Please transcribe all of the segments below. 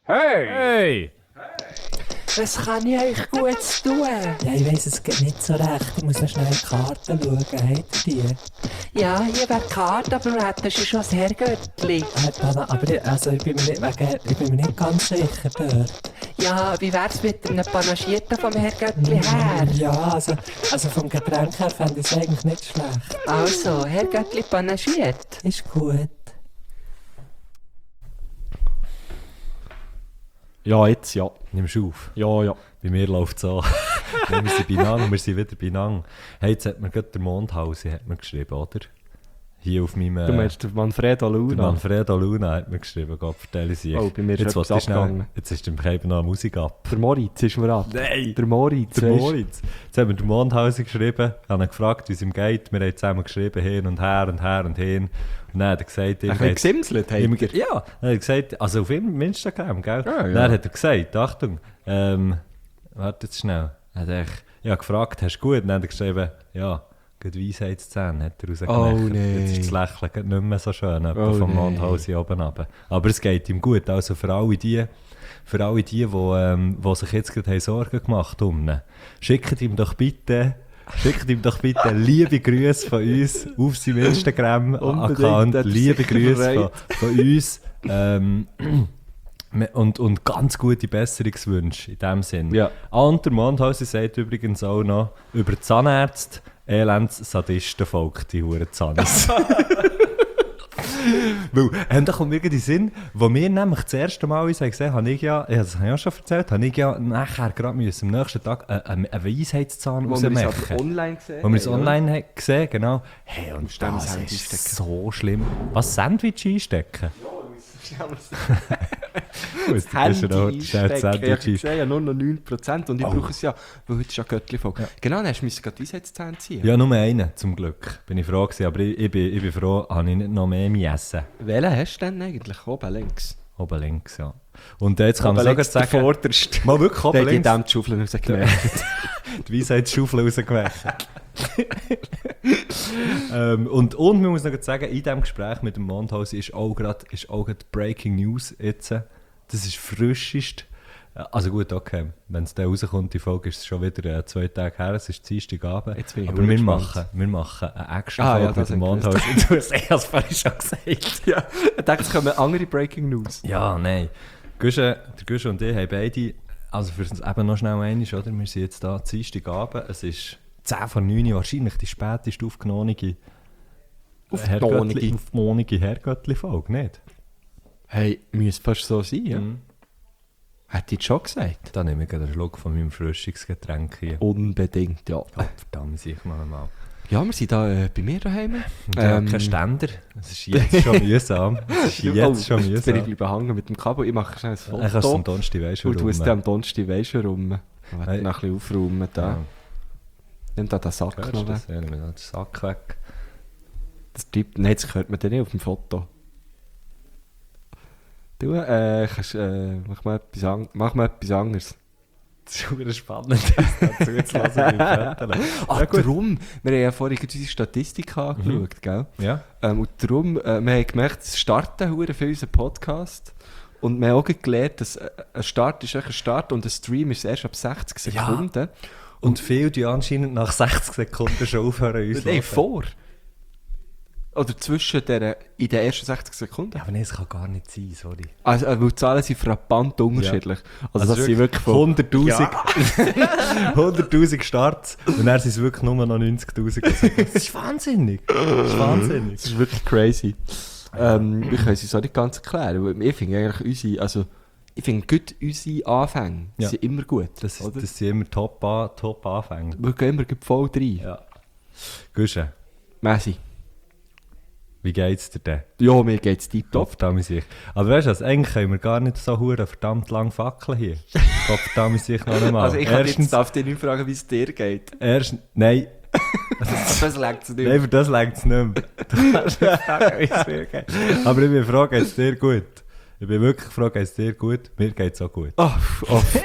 Hey! Hey! Was kann ich euch Gutes tun? Ja, ich weiss, es geht nicht so recht. Ich muss noch schnell in die Karten schauen. Habt ihr die? Ja, hier wäre die Karte, aber wir hätten schon das Herrgöttli. Aber ich bin mir nicht ganz sicher dort. Ja, wie wär's mit einem Panagierten vom Herrgöttli her? Ja, also vom Getränk her fände ich es eigentlich nicht schlecht. Also, Herrgöttli panagiert. Ist gut. Ja, jetzt ja. Nimmst du auf? Ja. Bei mir läuft es an. Ja, wir sind bei Nang, wir sind wieder bei Nang. Hey, jetzt hat mir gerade der Mondhausi hat mir geschrieben, oder? Hier auf meinem... Du meinst den Manfredo Luna? Der Manfredo Luna hat mir geschrieben, Gott vertelle sie. Oh, bei mir ist jetzt etwas abgegangen. Jetzt ist dem eben noch Musik ab. Der Moritz ist mir ab. Nein! Der Moritz. Der weisst. Moritz. Jetzt haben wir den Mondhausi geschrieben, haben ihn gefragt, wie es ihm geht. Wir haben zusammen geschrieben, hin und her und her und hin. Und dann hat er gesagt... Ein bisschen gesimselt, Ja, dann hat er gesagt, also auf Instagram, gell? Ja. Dann hat er gesagt, Achtung, warte jetzt schnell. Ich habe gefragt, hast du gut? Und dann hat er geschrieben, ja, gut Weisheitszähne, hat er rausgemacht. Oh, nein. Jetzt ist das Lächeln nicht mehr so schön, Oh, vom nein. Mondhausi oben runter. Aber es geht ihm gut, also für alle die sich jetzt gerade haben Sorgen gemacht haben, schickt ihm doch bitte liebe Grüße von uns auf seinem Instagram-Account. Unbedingt, Liebe sicher Grüße bereit. von uns. Und ganz gute Besserungswünsche in dem Sinn. Ja. Und der Mondhausi sagt übrigens auch noch über die Zahnärzte, Elends-Sadistenvolk, die Huren Zahnis. Weil, da kommt mir in den Sinn, wo wir nämlich das erste Mal uns gesehen haben, das habe ich ja schon erzählt, habe ich ja nachher gerade am nächsten Tag einen Weisheitszahn Wo wir es rausmachen. aber online gesehen Wo wir es haben, online haben gesehen, genau. Hey, und musst dann ein das Sandwich ist einstecken. so schlimm. Was, Sandwich einstecken? Das Handy Schnell einstecken. Ich habe Sandwich gesehen, ja nur noch 9% und ich brauche es ja, weil heute ist ja Göttli-Folge. Ja. Genau, dann musst du gerade Weisheitszähne ziehen. Ja, nur einen, zum Glück. Bin ich froh gewesen, aber ich bin froh, habe ich nicht noch mehr essen. Welchen hast du denn eigentlich? Oben links? Oben links, ja. Und jetzt kann man sogar der sagen... vorderste. Mal wirklich Der oben hat in links. dem die Schaufel rausgenommen. Die Weisheitsschaufel rausgeworfen. Und man muss noch sagen, in diesem Gespräch mit dem Mondhausi ist auch gerade Breaking News jetzt. Das ist frischest. Also gut, okay, wenn es dann rauskommt, die Folge ist es schon wieder 2 Tage her, es ist Dienstagabend. Jetzt bin ich aber wir gespannt. machen eine extra Folge ja, mit das dem hab ich Mondhausi. Du hast es vorhin schon gesagt. Ja, ich dachte, es kommen andere Breaking News. Ja, nein. Der Guschen und ich haben beide, also für uns eben noch schnell einmal, oder? Wir sind jetzt da Dienstagabend, es ist 10 vor 9 Uhr, wahrscheinlich die späteste aufgenommene Herrgöttli-Folge, nicht? Hey, müsste fast so sein, ja? Hätte ich schon gesagt. Dann nehme ich einen Schluck von meinem Frischungsgetränk hier. Unbedingt, ja. Verdammt, ich noch einmal. Ja, wir sind da bei mir daheim. Kein Ständer, es ist jetzt schon mühsam. Jetzt bin ich bleiben hängen mit dem Kabel. Ich mache schnell ein Foto. Dann kannst du am Donnerstag weisst Und du musst am Donnerstag weisst rum. Ich werde noch ein bisschen aufräumen. Da. Ja. Nimm da den Sack Hörst noch du weg. das? Ja, nimm den Sack weg. Nein, das hört man dann nicht auf dem Foto. Du, mach mal etwas anderes. Das ist schon wieder spannend, das zuzulassen beim Foto. Ach, darum, wir haben ja vorhin unsere Statistik angeschaut, gell? Ja. Und darum, wir haben gemerkt, es starten hure für unseren Podcast. Und wir haben auch gelernt, dass ein Start ist echt ein Start und ein Stream ist erst ab 60 Sekunden. Und viele, die anscheinend nach 60 Sekunden schon aufhören, uns Nein, hören. vor. Oder in den ersten 60 Sekunden. Ja, aber nein, es kann gar nicht sein, sorry. Also, weil die Zahlen sind frappant unterschiedlich. Also das sind wirklich von 100'000 100'000 Starts und dann sind es wirklich nur noch 90'000. Das ist wahnsinnig. Das ist wahnsinnig. Das ist wirklich crazy. Wir können es uns auch nicht ganz erklären. Weil ich finde eigentlich gut unsere Anfänge Ja. sind immer gut. Das oder? sind immer Top-Anfänge. Wir gehen immer voll rein. Ja. Guschen, Messi. wie geht's dir denn? Ja, mir geht es tiptop. Verdammt sich. Aber weißt du was, eigentlich können wir gar nicht so verdammt lang fackeln hier. Verdammt sich noch einmal. Also ich darf dich nicht fragen, wie es dir geht. Nein. Das längt es nicht. Nein, für das längt es nicht mehr. Du kannst nicht fragen, wie es dir geht. Aber ich bin froh, geht es dir gut? Ich bin wirklich froh, geht es dir gut? Mir geht es auch gut. Uff.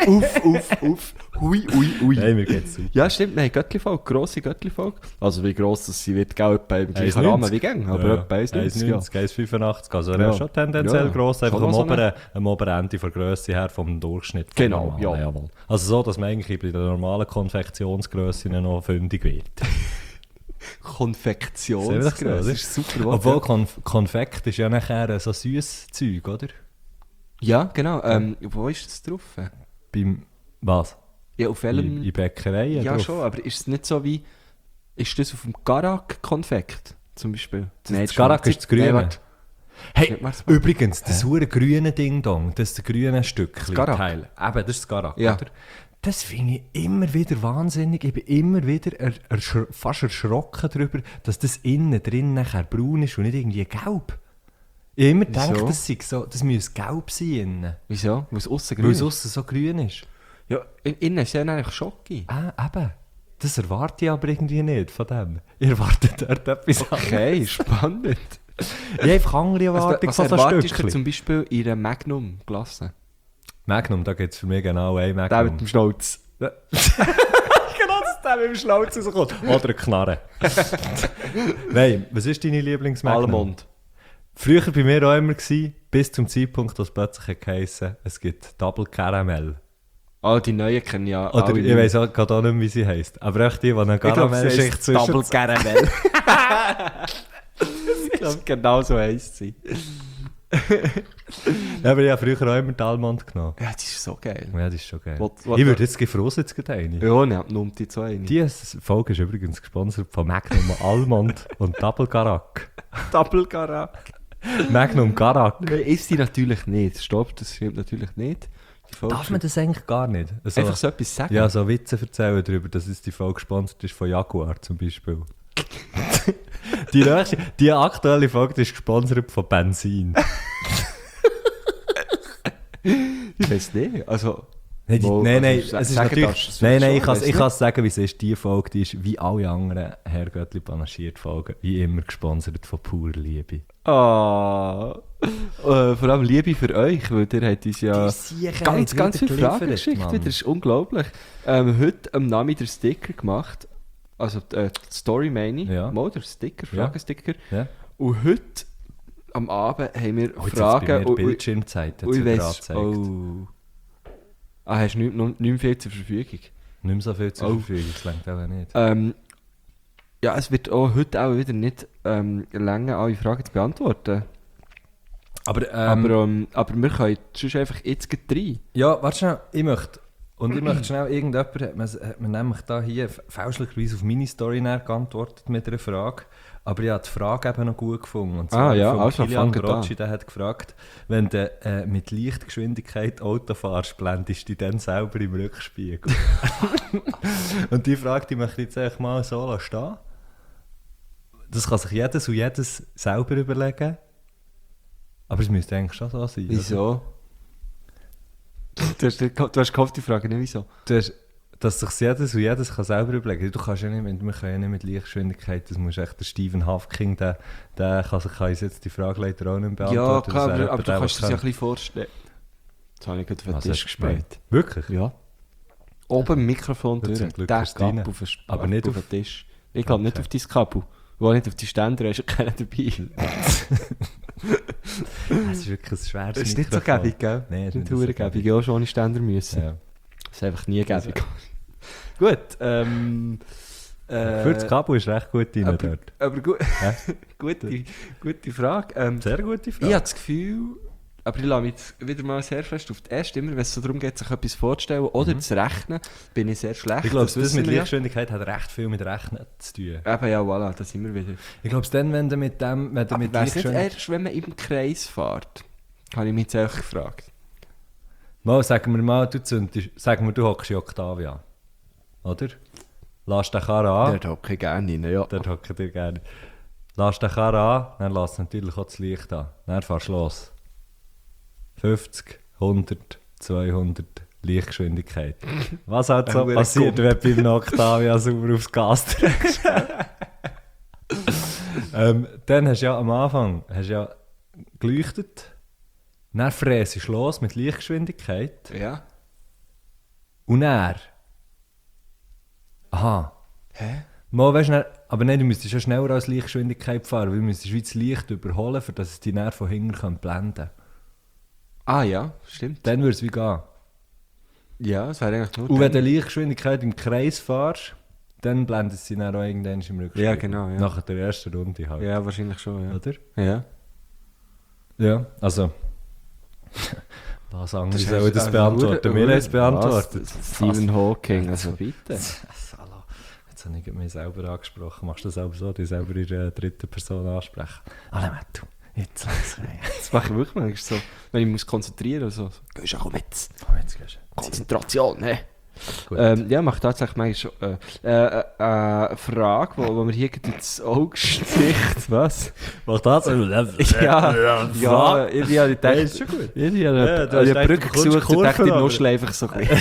Hui. Nein, mir geht es super. Ja, stimmt, wir haben Göttli-Folge, grosse Göttli-Folge. Also wie gross das sie wird, auch etwa im gleichen 1,90. Rahmen wie gäng, aber etwa 1,90. Ja. 1,85. Also Ja. schon tendenziell Ja. gross, einfach Schon noch am oberen Ende von der Grösse her vom Durchschnitt. vom Genau, normalen, ja. jawohl. Also so, dass man eigentlich bei den normalen Konfektionsgrössen noch fündig wird. Konfektionsgröße, das das ist super Wort, Obwohl ja. Konfekt ist ja nachher so süßes Zeug, oder? Ja, genau. Wo ist das drauf? Beim, was? Ja, auf welchem... In Bäckereien Ja, drauf? schon, aber ist es nicht so wie... Ist das auf dem Garak-Konfekt zum Beispiel? Das Garak ist das Grüne. Nein, warte. Hey, Gib mir's mal. übrigens, das hure grüne Ding-Dong, das grüne Stückchen Garak. Teil. Eben, das ist das Garak, Ja. oder? Das finde ich immer wieder wahnsinnig. Ich bin immer wieder fast erschrocken darüber, dass das innen drin nachher braun ist und nicht irgendwie gelb. Ich habe immer gedacht, das müsse gelb sein innen. Wieso? Weil es aussen grün Weil es ist. aussen so grün ist. Ja, innen ist ja eigentlich Schoki. Eben. Das erwarte ich aber irgendwie nicht von dem. Ich erwarte dort etwas Okay, spannend. Ich habe einfach andere Erwartungen Was von so erwartest du Stückchen. zum Beispiel in einer Magnum-Glasse? Magnum, da gibt es für mich genau ein Der Magnum. mit dem Schnauz. Genau, dass der mit dem Schlauz rauskommt. Oder eine Knarre. Nein, was ist deine Lieblingsmagnum? Almond. Früher bei mir auch immer gewesen, bis zum Zeitpunkt, wo es plötzlich geheißen, es gibt Double Caramel. Ah, die neuen kennen ja Oder alle ich nicht. weiss auch gerade auch nicht mehr, wie sie heisst. Aber echt die eine Ich glaube, Karamellschicht sie heisst Double Caramel. Ich glaube, genau so heisst sie. Ja, aber ich habe früher auch immer die Almond genommen. Ja, die ist so geil. Ja, das ist schon geil. Was- Ich würde jetzt gefroren jetzt gerade eine. Ja, ne, nimmt die so eine. Diese Folge ist übrigens gesponsert von Magnum Almond und Double Garak. Double Garak. Magnum Garak. Nein, ist sie natürlich nicht. Stopp, das stimmt natürlich nicht. Die Folge Darf man das eigentlich gar nicht? Also, einfach so etwas sagen? ja, so Witze erzählen darüber, dass es die Folge gesponsert ist von Jaguar zum Beispiel. Die aktuelle Folge ist gesponsert von Benzin. Ich weiß nicht. Also, Nein, Wo- nein, also, es ist sagen natürlich... darfst du es Nein, schon, ich weiss kann es sagen, wie es ist. Die Folge die ist wie alle anderen Herr Göttli panaschiert Folgen, wie immer gesponsert von Pur Liebe. vor allem Liebe für euch, weil ihr habt uns ja ganz viele Fragen geschickt. Mann. Das ist unglaublich. Heute am Nachmittag den Sticker gemacht. Also die Story meine ich. Ja. Mal der Sticker, Ja. Fragesticker. Ja. Und heute am Abend haben wir Oh, jetzt Fragen. Fragen. und- Bildschirmzeit und ich weiss, angezeigt. oh. Hast du nicht mehr viel zur Verfügung? Nicht mehr so viel zur Oh. Verfügung, das reicht auch nicht. Ja, es wird auch heute auch wieder nicht länger alle Fragen zu beantworten. Aber, Aber wir können sonst einfach jetzt gleich rein. ja, warte schnell, ich möchte schnell, irgendjemand hat mir nämlich da hier fälschlicherweise auf meine Story geantwortet mit einer Frage, aber ich habe die Frage eben noch gut gefunden. Und zwar ja, von also Kilian fangt Brocci, der hat gefragt, wenn du mit Lichtgeschwindigkeit Auto fährst, blendest du dich dann selber im Rückspiegel? Und die Frage, die möchte ich jetzt einfach mal so stehen. Das kann sich jedes und jedes selber überlegen, aber es müsste eigentlich schon so sein. oder? Wieso? Du hast gehofft, die Frage nicht wieso. Dass sich jedes und jedes kann selber überlegen kann. Du kannst ja nicht, wir können ja nicht mit Lichtgeschwindigkeit, das muss echt der Stephen Hawking, der kann uns jetzt die Frage leider auch nicht Ja, beantworten. klar, Das wäre aber etwa du der, kannst der dir das ja ein kann. bisschen vorstellen. Jetzt habe ich gerade auf den Was Tisch hast du gespielt. gemeint? Wirklich? Ja. Oben im Mikrofon Das durch, zum Glück der ist rein. Kabel auf den Aber nicht auf auf- den Tisch. Ich glaube nicht Okay. auf dein Kabel. Wo nicht auf die Ständer, hast du keinen dabei. Das ist wirklich ein schweres Das ist nicht so Mikrofon. gäbig, gell? Nein, ist Nicht so so gäbig. Ja, schon ohne Ständer müssen. Ja. Das ist einfach nie gäbig. Gut, Für das Kabel ist recht gut rein aber, dort. aber Hä? gute Frage. Sehr gute Ich Frage. habe das Gefühl, aber ich lasse mich jetzt wieder mal sehr fest auf die erste, immer wenn es so darum geht, sich etwas vorzustellen oder zu rechnen, bin ich sehr schlecht. Ich glaube, das wissen mit wir ja. Lichtgeschwindigkeit hat recht viel mit Rechnen zu tun. Eben, ja, voilà, da sind wir wieder. Ich glaube, dann, wenn du mit dem, wenn du mit Wäre es nicht Lichtgeschwindigkeit... erst, wenn man im Kreis fährt? Habe ich mich jetzt auch gefragt. Mal, sagen wir mal, du hockst in Octavia. Oder? Lass den Karren an. Dort hocke ich gerne rein, ja. Dort hocke ich dir gerne. Lass den Karren an, dann lass natürlich auch das Licht an. Dann fahrst du los. 50, 100, 200 Lichtgeschwindigkeit. Was halt so Ein passiert, Kumpel. wenn du beim Octavia sauber aufs Gas drückst. Dann hast du ja am Anfang geleuchtet Dann fräst ich los mit Lichtgeschwindigkeit. Ja. Und er. Aha. Hä? Mal, weißt, dann, aber nein, du müsstest ja schneller als Lichtgeschwindigkeit fahren, weil du müsstest wie das Licht überholen, für dass es die dann von hinten blenden kann. Ah ja, stimmt. Dann würde es wie gehen. Ja, das wäre eigentlich nur Und wenn dann. du Lichtgeschwindigkeit im Kreis fährst, dann blendet sie dann auch irgendwann im Rückspiegel. Ja, genau, ja. Nach der ersten Runde halt. Ja, wahrscheinlich schon, ja. Oder? Ja. Ja, also... Was anderes ist soll das also beantworten? Wir haben es beantwortet. Was? Stephen Hawking, also bitte. Hallo. Jetzt habe ich mich selber angesprochen. Machst du das selber so, dich selber in der dritten Person ansprechen? Alle Mattu, jetzt lass rein. Das mache ich wirklich manchmal so, wenn ich mich konzentrieren muss. So. Gehst du auch mit? Oh, jetzt gehst du. Konzentration, ne? Gut. Ja, macht tatsächlich manchmal schon eine Frage, wo mir hier gerade ins Auge sticht. Was? Was das? Ja, ich habe gedacht, ist schon gut. Ich Ja, habe du hast eine gedacht, Brücke du bekommst gesucht und dachte, ich Kurven, nuschle einfach so ein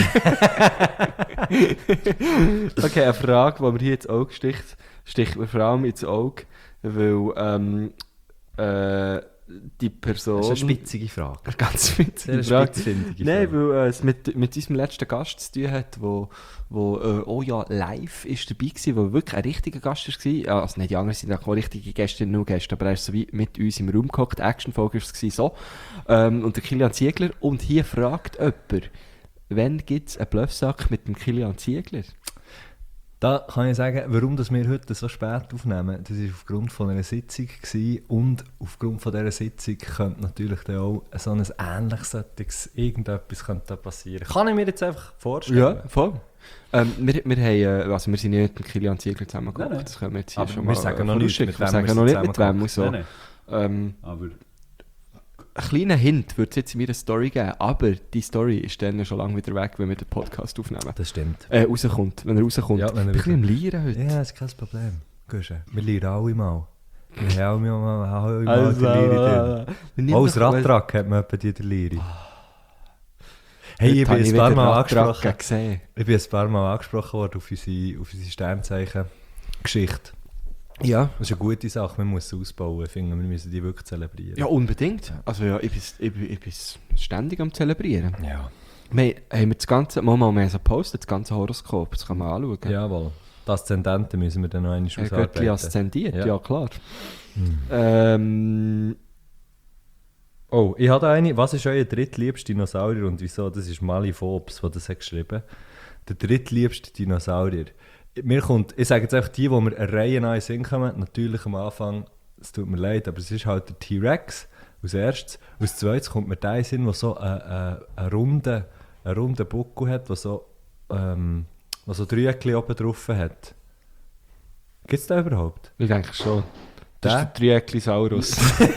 bisschen. Okay, eine Frage, die mir hier ins Auge sticht mir vor allem ins Auge, weil die Person... Das ist eine spitzige Frage. Eine ganz spitzige Sehr Frage. spitzfindige Nein, Frage. weil es mit unserem letzten Gast zu tun hat, wo oh ja, live ist dabei war, wo wirklich ein richtiger Gast war. Also nicht die anderen sind auch richtige Gästinnen und Gäste, aber er ist so wie mit uns im Raum gehockt. Action-Folge war es so. Und der Kilian Ziegler. Und hier fragt jemand, wann gibt es einen Bluffsack mit dem Kilian Ziegler? Da kann ich sagen, warum dass wir heute so spät aufnehmen. Das war aufgrund von einer Sitzung gewesen, und aufgrund von dieser Sitzung könnte natürlich dann auch so ein ähnliches irgendetwas könnte passieren. Kann ich mir jetzt einfach vorstellen? Ja, voll. Wir haben, also wir sind nicht mit dem Kilian Ziegler zusammengekommen. Nein. Das können wir jetzt hier Aber schon wir mal sagen noch nicht, vorausschicken. mit Wir wem sagen wir noch nicht sind mit wem und so. Nein. Aber Ein kleiner Hint würde es jetzt in meiner Story geben, aber die Story ist dann schon lange wieder weg, wenn wir den Podcast aufnehmen. das stimmt. Rauskommt, wenn er rauskommt. Ja, wenn er ich bin ein bisschen am Lieren heute. Ja, das ist kein Problem. Guschen, wir lernen alle mal. Wir haben alle mal die Lehre drin. Auch das Radtrack hat man etwa die Lehre. Hey, ich bin ein paar Mal angesprochen. Ich bin ein paar Mal angesprochen worden auf unsere Sternzeichen-Geschichte. Ja. Das ist eine gute Sache, man muss es ausbauen. Ich finde, wir müssen die wirklich zelebrieren. Ja, unbedingt. Also ja, ich bin ständig am Zelebrieren. Ja. Wir haben das ganze, wir haben so gepostet, das ganze Horoskop, das kann man anschauen. Jawohl. Die Aszendenten müssen wir dann noch einmal Göttli ausarbeiten. aszendiert, Ja. ja klar. Oh, ich habe eine. Was ist euer drittliebster Dinosaurier und wieso? Das ist Mali Forbes, der das hat geschrieben. Der drittliebste Dinosaurier. Mir kommt, ich sage jetzt einfach die mir eine Reihe an in den Sinn kommen. Natürlich am Anfang, es tut mir leid, aber es ist halt der T-Rex als erstes. Als zweites kommt mir der in den Sinn, der so einen runden Buckel hat, der so Dreieckchen oben drauf hat. Gibt es den überhaupt? Ich denke schon. Das ist der Trieklisaurus.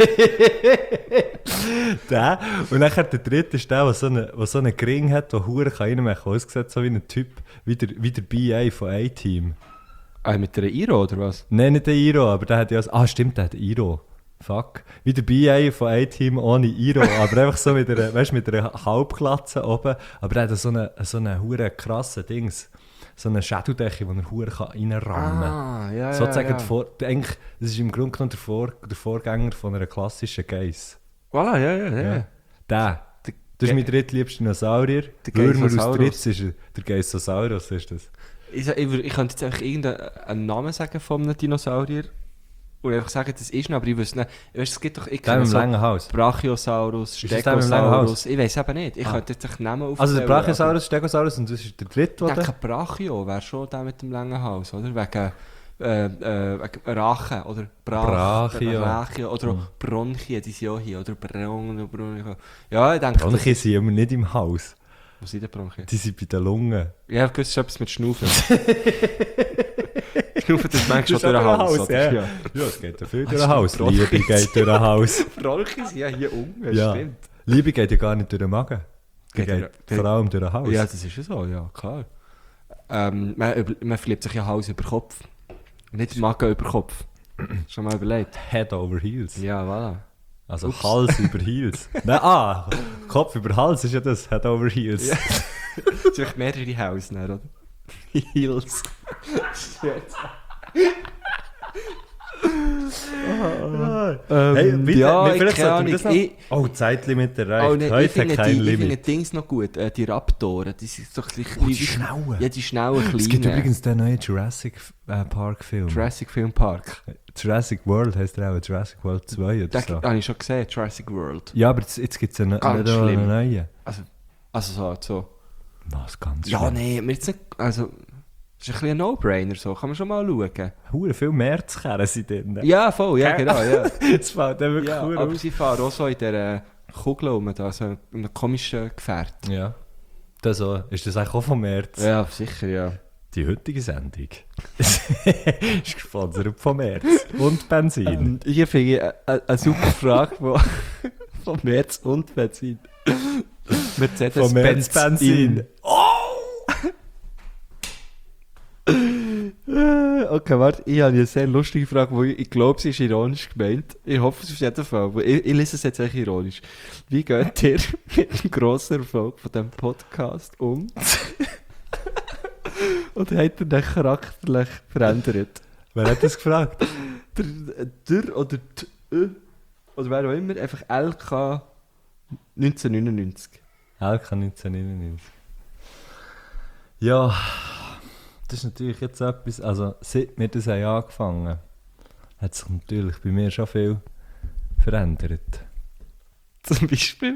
Der. Und nachher der dritte ist der so einen Gring hat, der Huren reinmachen kann. Aussieht so wie ein Typ, wie der BA von A-Team. Mit der Iro, oder was? Nein, nicht der Iro, aber der hat ja... stimmt, der hat Iro. Fuck. Wie der BA von A-Team ohne Iro, aber einfach so mit einer Halbglatze oben. Aber der hat so einen huren krassen Dings. So eine Schädeldecke, die er reinrammen kann. Ja, Sozusagen, eigentlich, das ist im Grunde genommen der Vorgänger von einer klassischen Geiss. Voilà, ja. Der. Das ist mein drittliebster Dinosaurier. Der Würmer aus Geisosaurus. Dritz ist der Geisosaurus, ist das. Ich könnte jetzt einfach irgendeinen Namen sagen von einem Dinosaurier und einfach sagen, das ist ihn, aber ich wüsste nicht. Weißt, es gibt doch... Der mit dem langen Hals. Brachiosaurus, Ist das der mit dem langen Stegosaurus... Hals? Ich weiß eben nicht. Ich könnte jetzt einen Namen aufzählen. Also der Brachiosaurus, Stegosaurus und das ist der dritte, Ich oder? denke, Brachio wäre schon der mit dem langen Hals, oder? Wegen Rache, oder? Brachio. Oder auch Bronchien, die sind auch hier, oder? Bronchien. Ja, ich denke... Bronchien sind immer nicht im Hals. Wo sind die Bronchien? Die sind bei den Lungen. Ja, ich wusste, es ist etwas mit Schnaufen. Schnaufen, das merkst du Das schon durch ist den auch Hals, Hals, oder? ja. Ja, es geht ja viel durch das den Hals. Bronchien. Liebe geht durch den Hals. Bronchien sind ja hier unten, Ja. stimmt. Liebe geht ja gar nicht durch den Magen. Die Geht geht vor allem durch den Hals. Ja, das ist ja so, ja, klar. Man verliebt sich ja Hals über Kopf. Nicht Magen über Kopf. Schon mal überlegt? Head over Heels. Ja, voilà. Also Hals über Heels. Nein, Kopf über Hals ist ja das. Head over Heels. Ja. Es sind vielleicht mehrere Hälse, oder? Heels. Hey, bitte, ja, vielleicht keine sollten wir Ahnung. das noch... Oh, Zeitlimit erreicht. Oh, nee, Heute ich finde hat kein die Limit. Dings noch gut. Die Raptoren, die sind doch ein bisschen... Die Schnellen. Ja, die schnellen Kleinen. Es gibt übrigens den neuen Jurassic Park Film. Jurassic Film Park. Jurassic World heisst der auch, Jurassic World 2 oder Den so. habe ich schon gesehen, Jurassic World. Ja, aber jetzt gibt es einen Ganz schlimm. neuen. Also so. Was, ganz Ja, schlimm. nee, mir jetzt nicht... Also, das ist ein bisschen ein No-Brainer, so. Kann man schon mal schauen. Hure viel Märzkerren sind drin. Ja, voll, ja, genau, ja. Das fällt dann wirklich Ja, hure aber auf. sie fahren auch so in dieser Kugel rum, da, so in einem komischen Gefährt. Ja. Das so. Ist das eigentlich auch vom März? Ja, sicher, ja. Die heutige Sendung ist gesponsert vom März und Benzin. Hier finde ich eine super Frage von Merz und Benzin. Mercedes Vom März Benzin. Okay, warte, ich habe eine sehr lustige Frage, wo ich glaube, sie ist ironisch gemeint. Ich hoffe es auf jeden Fall, aber ich lese es jetzt echt ironisch. Wie geht ihr mit dem grossen Erfolg von diesem Podcast um? Oder hat er den charakterlich verändert? Wer hat das gefragt? Der oder oder wer auch immer, einfach LK 1999. LK 1999. Ja, das ist natürlich jetzt etwas, also seit wir das haben angefangen, hat sich natürlich bei mir schon viel verändert. Zum Beispiel?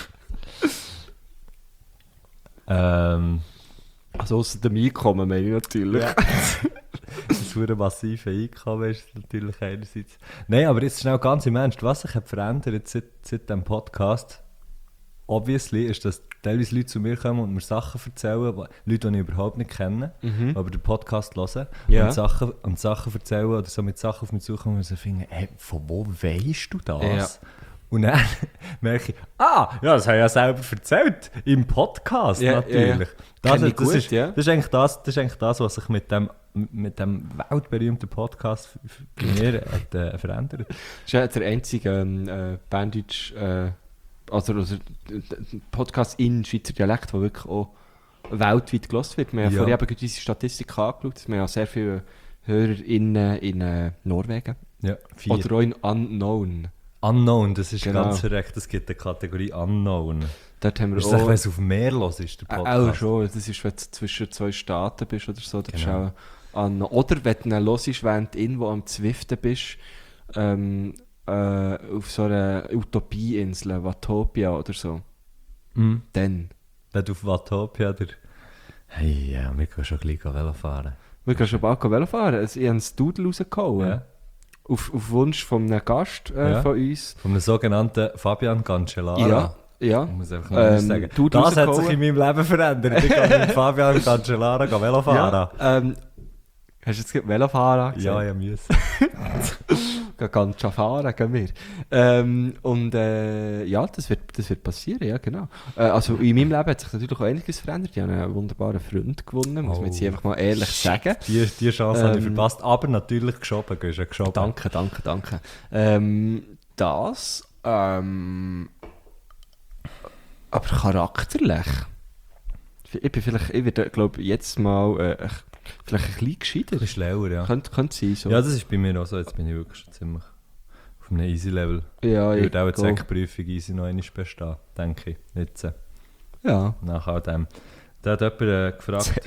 Also ausser dem Einkommen meine ich natürlich. Ja. Das hure massive Einkommen ist natürlich einerseits. Nein, aber jetzt schnell ganz im Ernst, was sich hat verändert seit diesem Podcast, obviously, ist, dass teilweise Leute zu mir kommen und mir Sachen erzählen, Leute, die ich überhaupt nicht kenne, aber den Podcast hören Ja. und Sachen erzählen oder so mit Sachen auf mich zukommen und so finden, hey, von wo weisst du das? Ja. Und dann merke ich, ja, das habe ich ja selber erzählt, im Podcast Ja, natürlich. ja. Kenn ich Das gut, ist, ja. das ist eigentlich das, was sich mit dem weltberühmten Podcast bei mir hat, verändert. Das ist ja der einzige Banddeutsch, also Podcast in Schweizer Dialekt, der wirklich auch weltweit gehört wird. Wir haben Ja. vorhin eben gerade unsere Statistik angeschaut. Wir haben sehr viele HörerInnen in Norwegen. Ja, 4. Oder auch in Unknown. Unknown, das ist Genau. ganz verreckt. Es gibt eine Kategorie Unknown. Dort haben wir Ist das, auch... wenn es auf dem Meer los ist, der Auch Podcast? schon, das ist, wenn du zwischen zwei Staaten bist oder so. Das ist Genau. auch oder wenn du ihn hörst, während du irgendwo am Zwiften bist, auf so einer Utopieinsel, Watopia oder so. Mhm. Dann. Wenn du auf Watopia hey, ja, wir können schon gleich Velo fahren. Wir können schon bald Velo fahren. Ich habe einen Doodle rausgehauen. Ja. Auf Wunsch von einem Gast Ja. von uns. Von einem sogenannten Fabian Cancellara. Ja. Ja. Ich muss einfach noch sagen. Doodle Das hat sich rausgehauen. in meinem Leben verändert. Ich kann mit Fabian Cancellara Velo fahren. Ja, hast du jetzt gerade Velofahren gesagt? Ja, ich musste. Gehen ganz schön fahren, gehen wir. Ja, das wird passieren, ja, genau. Also in meinem Leben hat sich natürlich auch einiges verändert. Ich habe einen wunderbaren Freund gewonnen, muss man jetzt hier einfach mal ehrlich sagen. Die Chance habe ich verpasst, aber natürlich geschoben. Gehst du geschoben. Danke. Aber charakterlich. Ich werde, glaube ich, jetzt mal vielleicht ein bisschen gescheiter. Ein bisschen schlauer, ja. Könnte sein, so. Ja, das ist bei mir auch so. Jetzt bin ich wirklich schon ziemlich auf einem Easy-Level. Ja, Ich würde auch die glaube- Sekprüfung easy noch einmal bestehen, denke ich. Jetzt, Ja. nach all dem. Da hat jemand gefragt...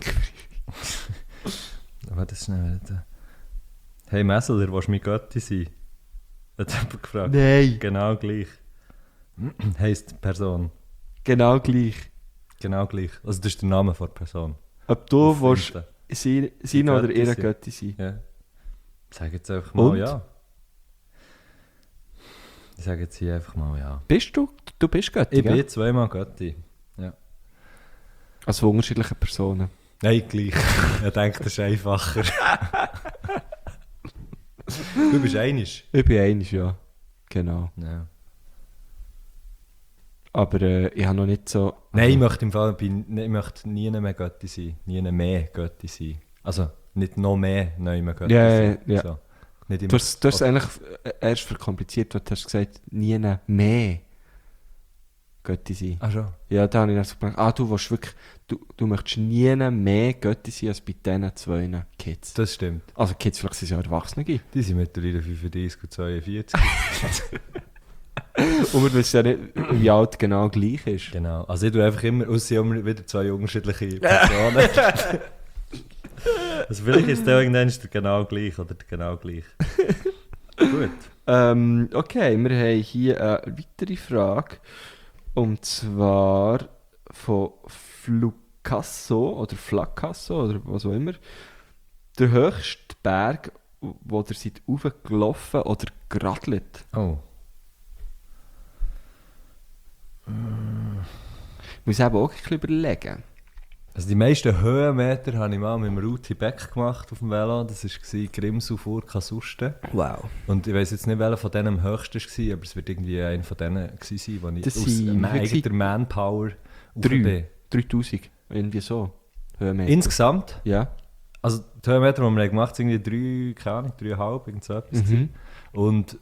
Warte schnell. Hey Messeler, willst du mein Götti sein? Hat jemand gefragt. Nein. Genau gleich. Heisst die Person. Genau gleich. Genau gleich. Also das ist der Name der Person. Ob du Auf willst Insta. seine oder Götti ihre sein. Götti sein. Ja. Ich sage jetzt einfach mal Und? ja. Ich sage jetzt hier einfach mal ja. Bist du? Du bist Götti, Ich gell? bin zweimal Götti. Ja. Also von unterschiedlichen Personen. Nein, gleich. Ich denke, das ist einfacher. Du bist einig. Ich bin einig, ja. Genau. Ja. Aber ich habe noch nicht so... Nein, ich möchte im Fall ich möchte nie mehr Götti sein. Nie mehr Götti sein. Also nicht noch mehr neu mehr Götti Ja, sein. ja. So. Nicht immer. Du hast es eigentlich erst verkompliziert, du hast gesagt, nie mehr. Götti sein. Ah schon? Ja, da habe ich dann so gedacht, du willst wirklich, du möchtest nie mehr Götti sein als bei diesen 2 Kids. Das stimmt. Also Kids, vielleicht sind es ja Erwachsene. Die sind mittlerweile 35 und 42. Und wir wissen ja nicht, wie alt genau gleich ist. Genau. Also ich tue einfach immer, es sind immer wieder 2 unterschiedliche Personen. Also vielleicht ist der irgendwann genau gleich oder genau gleich. Gut. Okay, wir haben hier eine weitere Frage. Und zwar von Flucasso oder Flacasso oder was auch immer. Der höchste Berg, wo ihr seid raufgelaufen oder geradelt? Oh. Ich muss eben auch ein bisschen überlegen. Also die meisten Höhenmeter habe ich mal mit dem Ruti Beck gemacht auf dem Velo. Das war Grimsau vor Kasusten. Wow. Und ich weiss jetzt nicht, welcher von denen am höchsten war, aber es wird irgendwie einer von denen gewesen sein, wo ich Das aus sind- eigener Manpower rauf 3. bin. 3000. Irgendwie so. Höhenmeter. Insgesamt? Ja. Also die Höhenmeter, die wir gemacht haben, sind irgendwie 3, keine Ahnung, 3,5, irgend so etwas. Mhm. Und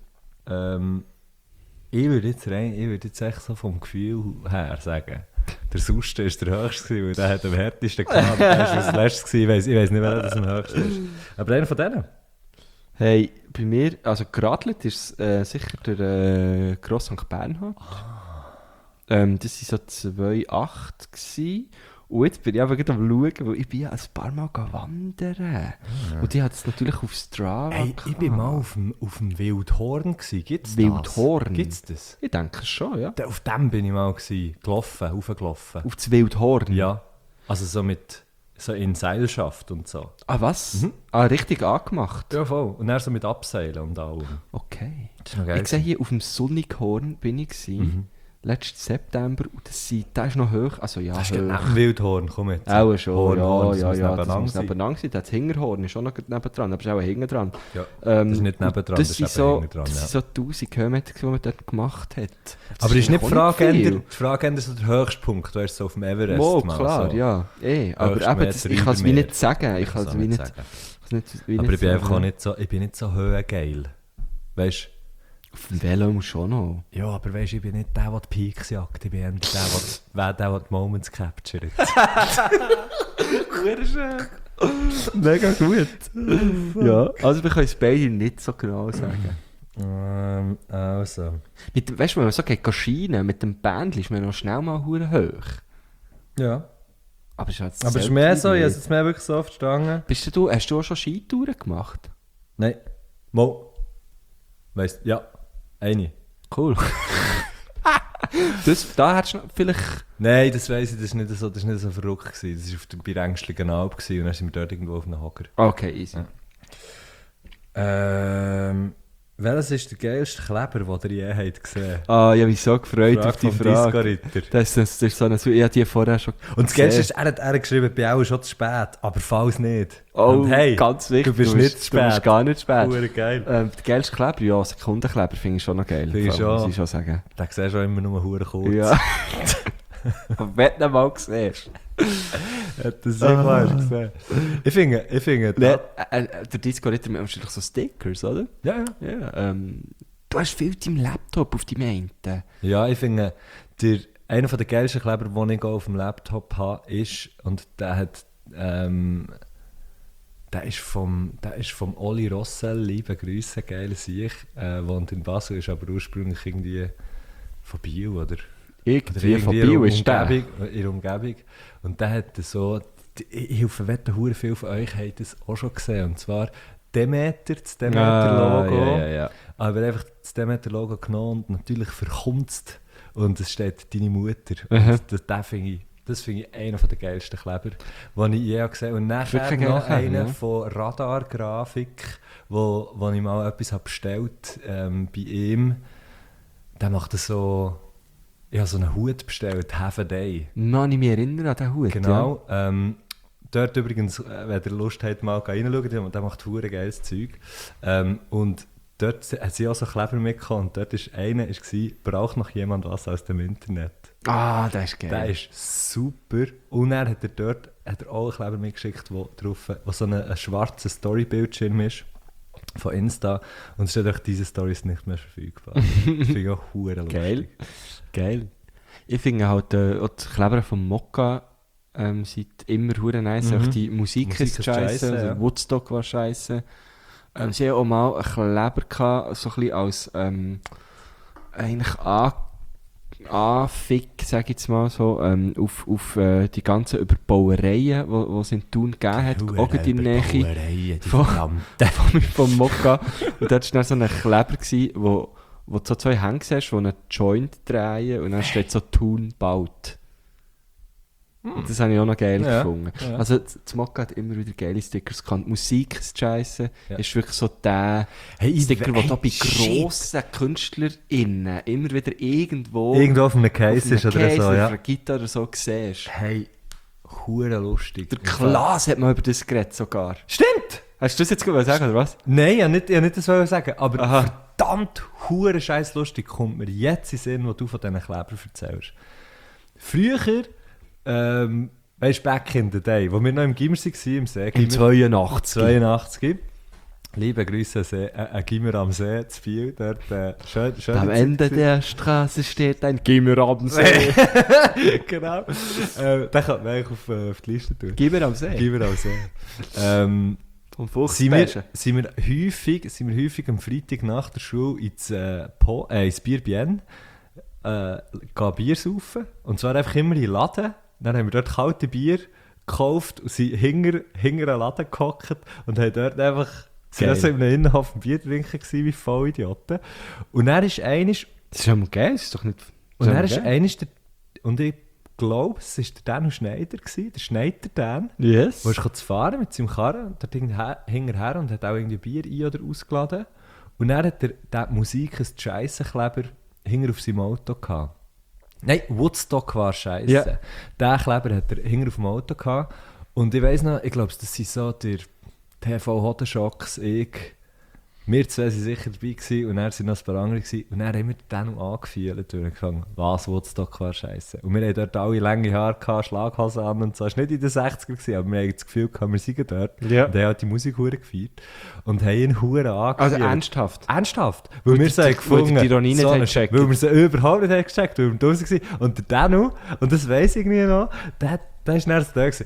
ich würde jetzt echt so vom Gefühl her sagen, der Suste war der höchste, weil der hat am härtesten gehabt. Der war das letzte, ich weiss nicht, welcher das am höchsten ist. Aber einer von denen. Hey, bei mir, also geradelt ist sicher der Gross St. Bernhard. Das waren so 2,8 gewesen. Und jetzt bin ich einfach gerade am Schauen, weil ich bin ja ein paar Mal wandern. Und die hat es natürlich auf Strava Hey, ich war mal auf dem Wildhorn. Gibt's das? Wildhorn? Gibt's das? Ich denke schon, ja. Auf dem bin ich mal hochgelaufen. Auf das Wildhorn? Ja, also so in Seilschaft und so. Ah, was? Mhm. Ah, richtig angemacht? Ja, voll. Und dann so mit Abseilen und allem. Okay. Das ist noch geil. Ich sehe hier auf dem Sonnighorn bin ich gewesen, letzten September, und der ist noch hoch, also ja, Das ist hoch. neben dem Wildhorn, komm jetzt. Auch schon, Horn, ja, Horn, das ja, muss ja, das nebeneinander muss sein. nebeneinander sein. Das Hingerhorn ist auch noch nebendran, aber ist auch hinten dran. Ja, das ist nicht nebendran, das das sind ist so, eben hinten dran, das ja. sind so 1000 Höhenmeter, die man dort gemacht hat. Das Aber ist nicht auch die Frage, viel. die Frage so der höchste Punkt, du hast so auf dem Everest Mo, mal klar, so. ja. Aber Höchstmeter eben, ich kann es wie über nicht sagen. Ich kann es wie nicht sagen. wie Aber nicht ich bin einfach sagen. auch nicht so, ich bin nicht so höhengeil. Weißt du? Auf dem Velo muss schon noch. Ja, aber weißt du, ich bin nicht der die Peaks jagt, ich bin eher der die Moments captured. Mega gut. Ja, also wir können es beide nicht so genau sagen. Also. Weißt du, wenn man so geht scheinen, mit dem Bändchen ist man noch schnell mal hure hoch. Ja. Aber es ist, Aber es ist mehr so, ich habe es jetzt mehr wirklich so verstanden. hast du auch schon Skitouren gemacht? Nein. Mo. Weißt du, ja. Eine. Cool. Da hättest du noch vielleicht... Nein, das weiss ich, das war nicht so verrückt gewesen. Das war auf der Birängstlichen Alp gewesen, und dann sind wir dort irgendwo auf einem Hocker. Okay, easy. Welches ist der geilste Kleber, den ihr je habt gesehen? Ah, ich habe mich so gefreut auf die vom Frage. Disco-Ritter. Das ist so eine... Ich habe die vorher schon Und das Geilste ist, er hat geschrieben, bei auch schon zu spät, aber falls nicht. Oh, und hey, ganz wichtig. du bist nicht zu spät. Du bist gar nicht spät. Hure geil. Der geilste Kleber, ja, Sekundenkleber finde ich schon noch geil. Finde ich Vor allem, schon. muss ich schon sagen. Den siehst du auch immer nur hure kurz. Ja. Wenn du ihn mal siehst. Hat das klar gesehen. Ich finde... Der Disco-Ritter mit wahrscheinlich so Stickers, oder? Ja. Ja. Du hast viel auf deinem Laptop, auf deinem einen. Ja, ich finde, einer der geilsten Kleber, den ich auf dem Laptop habe, ist, und der ist vom Oli Rossel, liebe Grüße, geil Sieg, wohnt in Basel, ist aber ursprünglich irgendwie von Biel, oder? Irgendwie von Bio ist der. In der Umgebung. Und der hat so, ich hoffe, hure viel von euch habt das auch schon gesehen, und zwar Demeter, das Demeter-Logo. Ja. Aber einfach das Demeter-Logo genommen und natürlich verkunzt. Und es steht «Deine Mutter». Mhm. Und das finde ich einer der geilsten Kleber, den ich je gesehen habe. Und nachher Wirklich noch geil, einen ja. von Radar-Grafik, wo ich mal etwas habe bestellt bei ihm. Der macht das so... Ich habe so einen Hut bestellt, «Have a Day». Mann, ich mich erinnere an den Hut. Genau. Dort übrigens, wenn ihr Lust habt, mal reinschauen, der macht verdammt geiles Zeug. Und dort hat sie auch so Kleber mitgekommen. Und dort war einer, braucht noch jemand was aus dem Internet? Ah, das ist geil. Der ist super. Und er hat auch einen Kleber mitgeschickt, wo so ein schwarzer Storybildschirm ist von Insta. Und es steht auch, diese Story ist nicht mehr verfügbar. Das finde ich auch verdammt lustig. Geil. Ich finde halt auch die Kleber vom Mokka sind immer hure nice. Auch die Musik ist scheiße, also ja. Woodstock war scheiße. Sie haben auch mal einen Kleber gehabt, so ein bisschen als eigentlich Anfick, sag ich jetzt mal so, auf die ganzen Überbauereien, die es in Thun gegeben hat, auch gerade in der Nähe vom Mokka. Und dort war dann so ein Kleber, wo du so zwei Hänge siehst, die einen Joint drehen und dann steht so «Thun baut». Und das habe ich auch noch geil gefunden. Ja. Also das Mokka hat immer wieder geile Stickers gehabt. Die Musik ist scheiße. Ist wirklich so der Sticker, der da bei grossen KünstlerInnen immer wieder irgendwo auf einem Case ist oder so, auf ja. einer Gitarre oder so siehst. Hey, hure lustig. Der Klaas hat mal über das geredet sogar. Stimmt! Hast du das jetzt gut sagen, oder was? Nein, ich wollte nicht das sagen, aber verdammt hure scheiß lustig kommt mir jetzt in den Sinn, was du von diesen Klebern erzählst. Früher, weißt du, back in the day, wo wir noch im Gimmer waren, im See. Im 82. Liebe Grüße an Gimmer am See zu Biel. Dort, schön am Ende der Straße steht ein Gimmer am See. Genau. Den kann man eigentlich auf die Liste tun. Gimmer am See? Gimmer am See. Sind wir häufig am Freitag nach der Schule ins Bier Bien gehen Bier saufen. Und zwar einfach immer in den Laden. Dann haben wir dort kalte Bier gekauft und sind hinter einen Laden gehockt und haben dort einfach so in einem Innenhof ein Bier trinken gewesen, wie Vollidioten. Und dann ist einiges... Das ist ja mal geil, das ist doch nicht... Und dann ist einiges... Und ich glaube, es war der Daniel Schneider, der Schneider Dan, yes. Der ist zu fahren mit seinem Karren und dort hinterher und hat auch irgendwie Bier ein- oder ausgeladen. Und dann hat der Musik ein Scheissenkleber hinter auf seinem Auto gehabt. Nein, Woodstock war scheiße. Ja. Den Kleber hat er hinter auf dem Auto gehabt. Und ich weiss noch, ich glaube, das sind so der TV Hodenschocks, wir zwei waren sicher dabei gewesen, und dann waren noch ein paar andere gewesen, und dann haben wir den noch angefühlt und gefangen, was Woodstock war scheiße. Und wir hatten dort alle lange Haare gehabt, Schlaghosen an und so. Es war nicht in den 60er gewesen, aber wir haben das Gefühl gehabt, wir sind dort. Ja. Und haben halt die Musik hure gefeiert und haben ihn hure angefühlt. Also ernsthaft? Ernsthaft. Weil wir sie haben gefunden, die Ironie nicht haben gecheckt. weil wir sie überhaupt nicht haben gecheckt, weil wir draussen waren. Und der Danu, und das weiss ich irgendwie noch, der ist dann so da gewesen,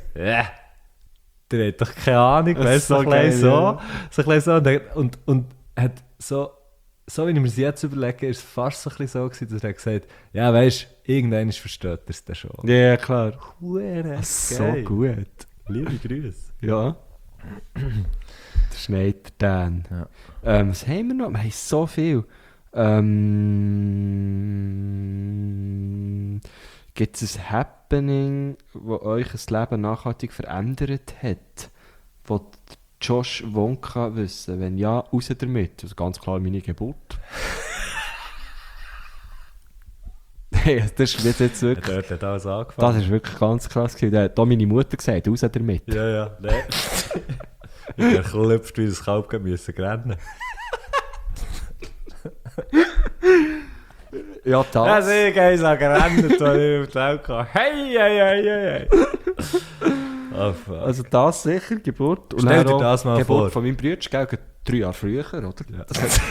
der hat doch keine Ahnung, weißt du, so ein bisschen so. Und hat so wie ich mir das jetzt überlege, ist es fast so ein bisschen so gewesen, dass er gesagt hat, ja weisst, irgendwann versteht er es dann schon. Ja, klar. So gut. Liebe Grüße. Ja. Der Schneider Dan. Ja. Was haben wir noch? Wir haben so viel. Gibt es ein Happening, das euch das Leben nachhaltig verändert hat? Das Josh Wonka wissen? Wenn ja, raus damit. Also ganz klar meine Geburt. Hey, das ist jetzt wirklich... Dort hat alles angefangen. Das ist wirklich ganz krass gewesen. Da hat auch meine Mutter gesagt, raus damit. Ja, nein. Ich bin geklopft, wie das Kalb müssen rennen. Ja, das. Also ich gehe sagen, rennen, da ich auf die Welt kam. Hey. Oh, fuck. Also das sicher, Geburt. Und Stell dann dir auch das mal Geburt vor. von meinem Bruder, gell, 3 Jahre früher, oder? Ja. Das hat...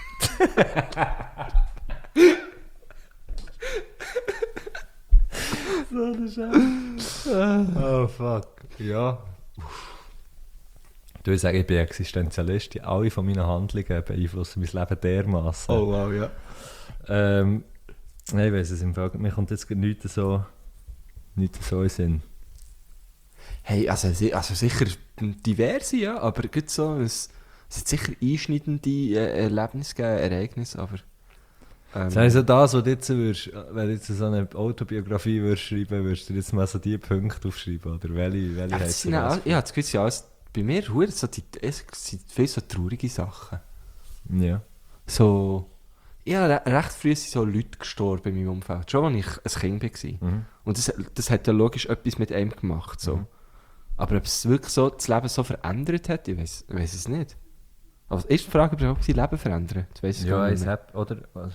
So eine Scheiße. Oh fuck. Ja. Du willst sagen, ich bin Existenzialist. Alle von meinen Handlungen beeinflussen mein Leben dermaßen. Oh wow, ja. Nein, ich weiss es im Fall. Mir kommt jetzt nichts so in den Sinn. Hey, also sicher diverse, ja, aber gut so, es hat sicher einschneidende Erlebnisse gegeben, Ereignisse, aber... Das heisst, das, was du jetzt würdest, wenn du jetzt so eine Autobiografie würdest schreiben, würdest du jetzt mal so die Punkte aufschreiben, oder welche ja, das sind auch, ja, das gibt es ja alles. Bei mir so es sind viele so traurige Sachen. Ja. So... Ja, recht früh sind so Leute gestorben in meinem Umfeld. Schon als ich ein Kind war. Mhm. Und das hat ja logisch etwas mit einem gemacht. So. Mhm. Aber ob es wirklich so das Leben so verändert hat, ich weiss es nicht. Aber ist die Frage, ob sie Leben verändern? Das weiss ich gar nicht. Oder was?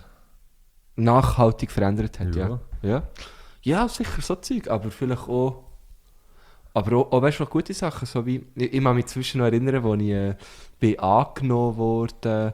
Nachhaltig verändert hat, Ja. ja. Ja, sicher so Zeug, aber vielleicht auch... Aber auch weißt du, noch gute Sachen, so wie, ich kann mich zwischen noch erinnern, als ich bin angenommen wurde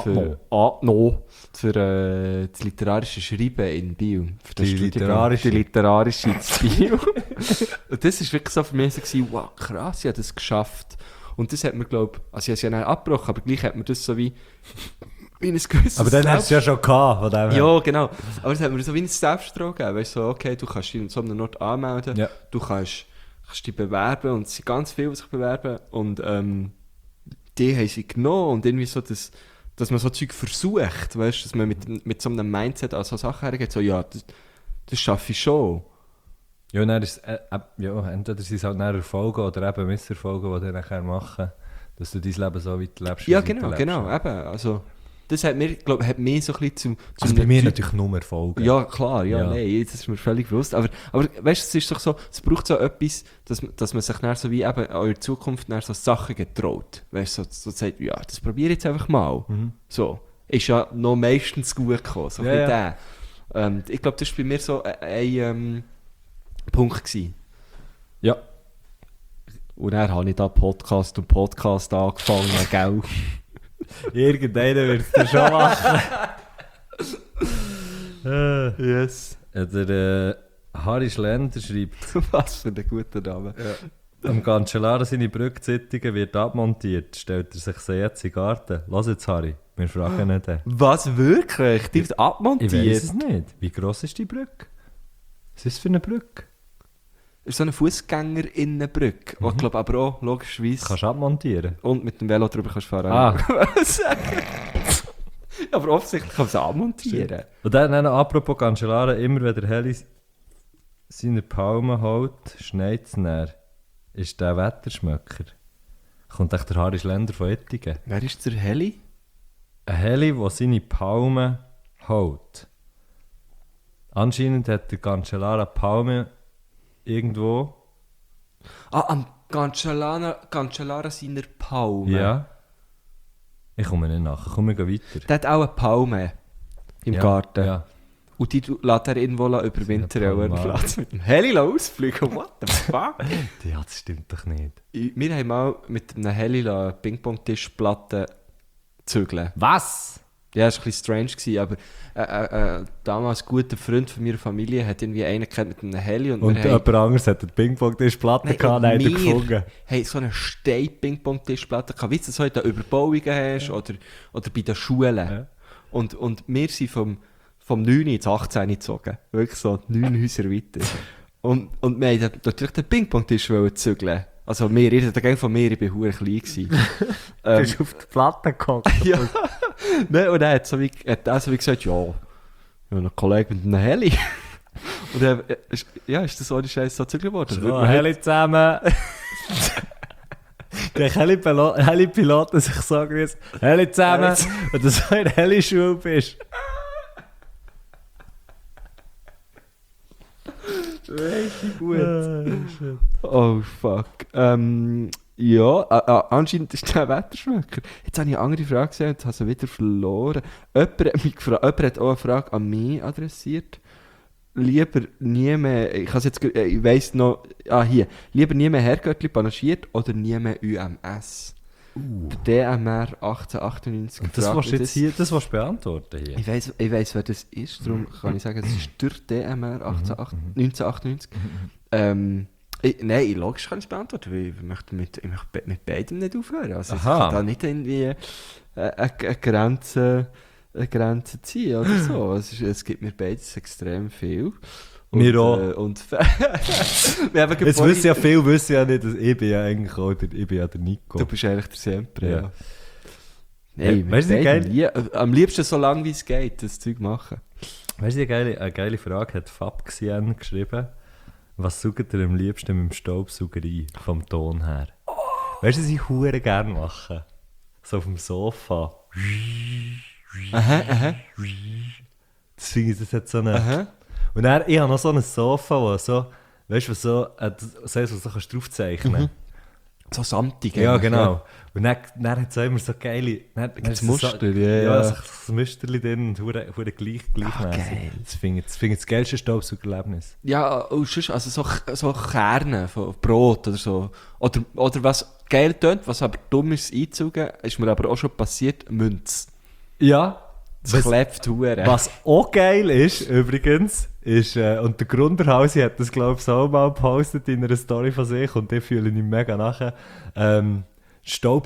für das literarische Schreiben in Biel. Für das Studiengang. Die literarische in Biel. Und das war wirklich so für mich so, wow, krass, ich habe das geschafft. Und das hat mir, glaube ich, also ich habe es ja nicht abgebrochen, aber gleich hat mir das so wie ein gewisses Aber dann hast du es ja schon gehabt, von dem her. Ja, genau. Aber es hat mir so wie ein Selbstvertrauen gegeben. Weißt du, so, okay, du kannst dich in so einem Ort anmelden, du kannst dich bewerben und es sind ganz viele, die sich bewerben. Und die haben sie genommen und irgendwie so, dass man so Zeug versucht, weißt du, dass man mit so einem Mindset an so Sachen hergeht, so, ja, das schaffe ich schon. Ja, dann ist, entweder sind es halt dann Erfolge oder eben Misserfolge, die dann nachher machen, dass du dein Leben so weit lebst. Ja, genau, eben. Also, das hat mir, glaube ich, mehr so ein bisschen zum also bei mir natürlich nur Erfolge. Ja, klar, nein, das ist mir völlig bewusst. Aber weißt du, es ist doch so, es braucht so etwas, dass man sich dann so wie eben in der Zukunft dann so Sachen getraut. Weißt du, so sagt, ja, das probiere ich jetzt einfach mal. So, ist ja noch meistens gut gekommen, so wie der. Ich glaube, das war bei mir so ein Punkt gewesen. Ja. Und dann habe ich da Podcast angefangen, gell? Irgendeiner wird es schon machen. Yes. Der Harry Schlender schreibt... Was für ein guter Name. Ja. Am Cancellara seine Brückzeitungen wird abmontiert. Stellt er sich sie jetzt in den Garten? Lass jetzt, Harry. Wir fragen nicht. Was, wirklich? Die wird abmontiert? Ich weiß es nicht. Wie gross ist die Brücke? Was ist das für eine Brücke? Das ist so eine Fußgängerinnenbrücke. Ich glaube aber auch, logischerweise... Kannst du abmontieren. Und mit dem Velo drüber kannst du fahren. Aber offensichtlich kann man es abmontieren. Und dann apropos Cancellara, immer wenn der Heli seine Palmen holt, schneit es näher. Ist der Wetterschmöcker. Kommt echt der Harry Schlender von Ettingen. Wer ist der Heli? Ein Heli, der seine Palmen holt. Anscheinend hat der Cancellara Palmen irgendwo. Am Cancellara seiner Palme. Ja. Ich komme nicht nach. Komm, wir gehen weiter. Der hat auch eine Palme im Garten. Ja. Und die lässt er irgendwo überwintern, weil er Platz mit dem Heli ausfliegen. What the fuck? Ja, das stimmt doch nicht. Wir haben mal mit einem Heli eine Ping-Pong-Tischplatte zügeln. Was? Ja, das war ein bisschen strange, aber damals ein guter Freund von meiner Familie hat irgendwie einen gekannt mit einem Heli. Und jemand anderes hat eine Ping-Pong-Tischplatte gehabt, hat er gefunden. Hey, so eine Stein-Ping-Pong-Tischplatte gehabt, wie du das heute an Überbauungen hast oder bei den Schulen. Ja. Und wir sind vom 9 ins 18 gezogen. Wirklich so 9 Häuser weiter. Und wir wollten natürlich den Ping-Pong-Tisch zügeln. Also der Gang von mir, ich war verdammt klein. Du bist auf die Platte gekommen. Ja. Nein, und er hat so wie gesagt, ja, ich habe einen Kollegen mit einem Heli. Und dann, ist das ohne Scheiß so zügeln worden. So, Heli zusammen. Der Heli-Pilot sich so grüßt, Heli zusammen, wenn du so in der Heli-Schule bist. Richtig gut. Oh fuck. Anscheinend ist der Wetterschmöcker. Jetzt habe ich eine andere Frage gesehen und habe sie wieder verloren. Jemand hat auch eine Frage an mich adressiert. Lieber nie mehr, ich weiss noch, hier. Lieber nie mehr Herrgöttli panaschiert oder nie mehr UMS? Der DMR 1898 und das willst du jetzt hier, das willst du beantworten hier? Ich weiss, wer das ist, darum kann ich sagen, das ist der DMR 1998. Nein, logisch kann ich es beantworten, weil ich möchte mit beidem nicht aufhören. Also ich kann da nicht irgendwie eine Grenze ziehen oder so. Es gibt mir beides extrem viel. Wir auch. Jetzt wissen ja viele nicht, dass ich bin ja eigentlich auch ich bin ja der Nico. Du bist eigentlich der Sempre, ja. Nein, weißt du, geil? Am liebsten so lange wie es geht, das Zeug machen. Weißt du, eine geile Frage hat Fab Xien geschrieben. Was saugt ihr am liebsten mit dem Staubsauger ein, vom Ton her? Weißt du, was ich hure gerne mache? So auf dem Sofa. Aha. Das finde ich, das hat so eine... Und dann, ich habe noch so ein Sofa, wo so, weißt du, was so kannst du draufzeichnen. so samtig. Ja, eigentlich, genau. Und dann hat es auch immer so geile... Das Muster, so, ja. so das Müsterli drin und hure gleichmäßig. geil. Das finde ich das geilste Staubsaugererlebnis. Ja, und sonst, also so Kerne von Brot oder so. Oder was geil tönt, was aber dumm ist einzugen, ist mir aber auch schon passiert, Münz. Ja. Das klebt hure. Was auch geil ist, übrigens, ist, und der Grunderhausi hat das, glaube ich, auch mal gepostet in einer Story von sich und die fühle ich mega nachher. Die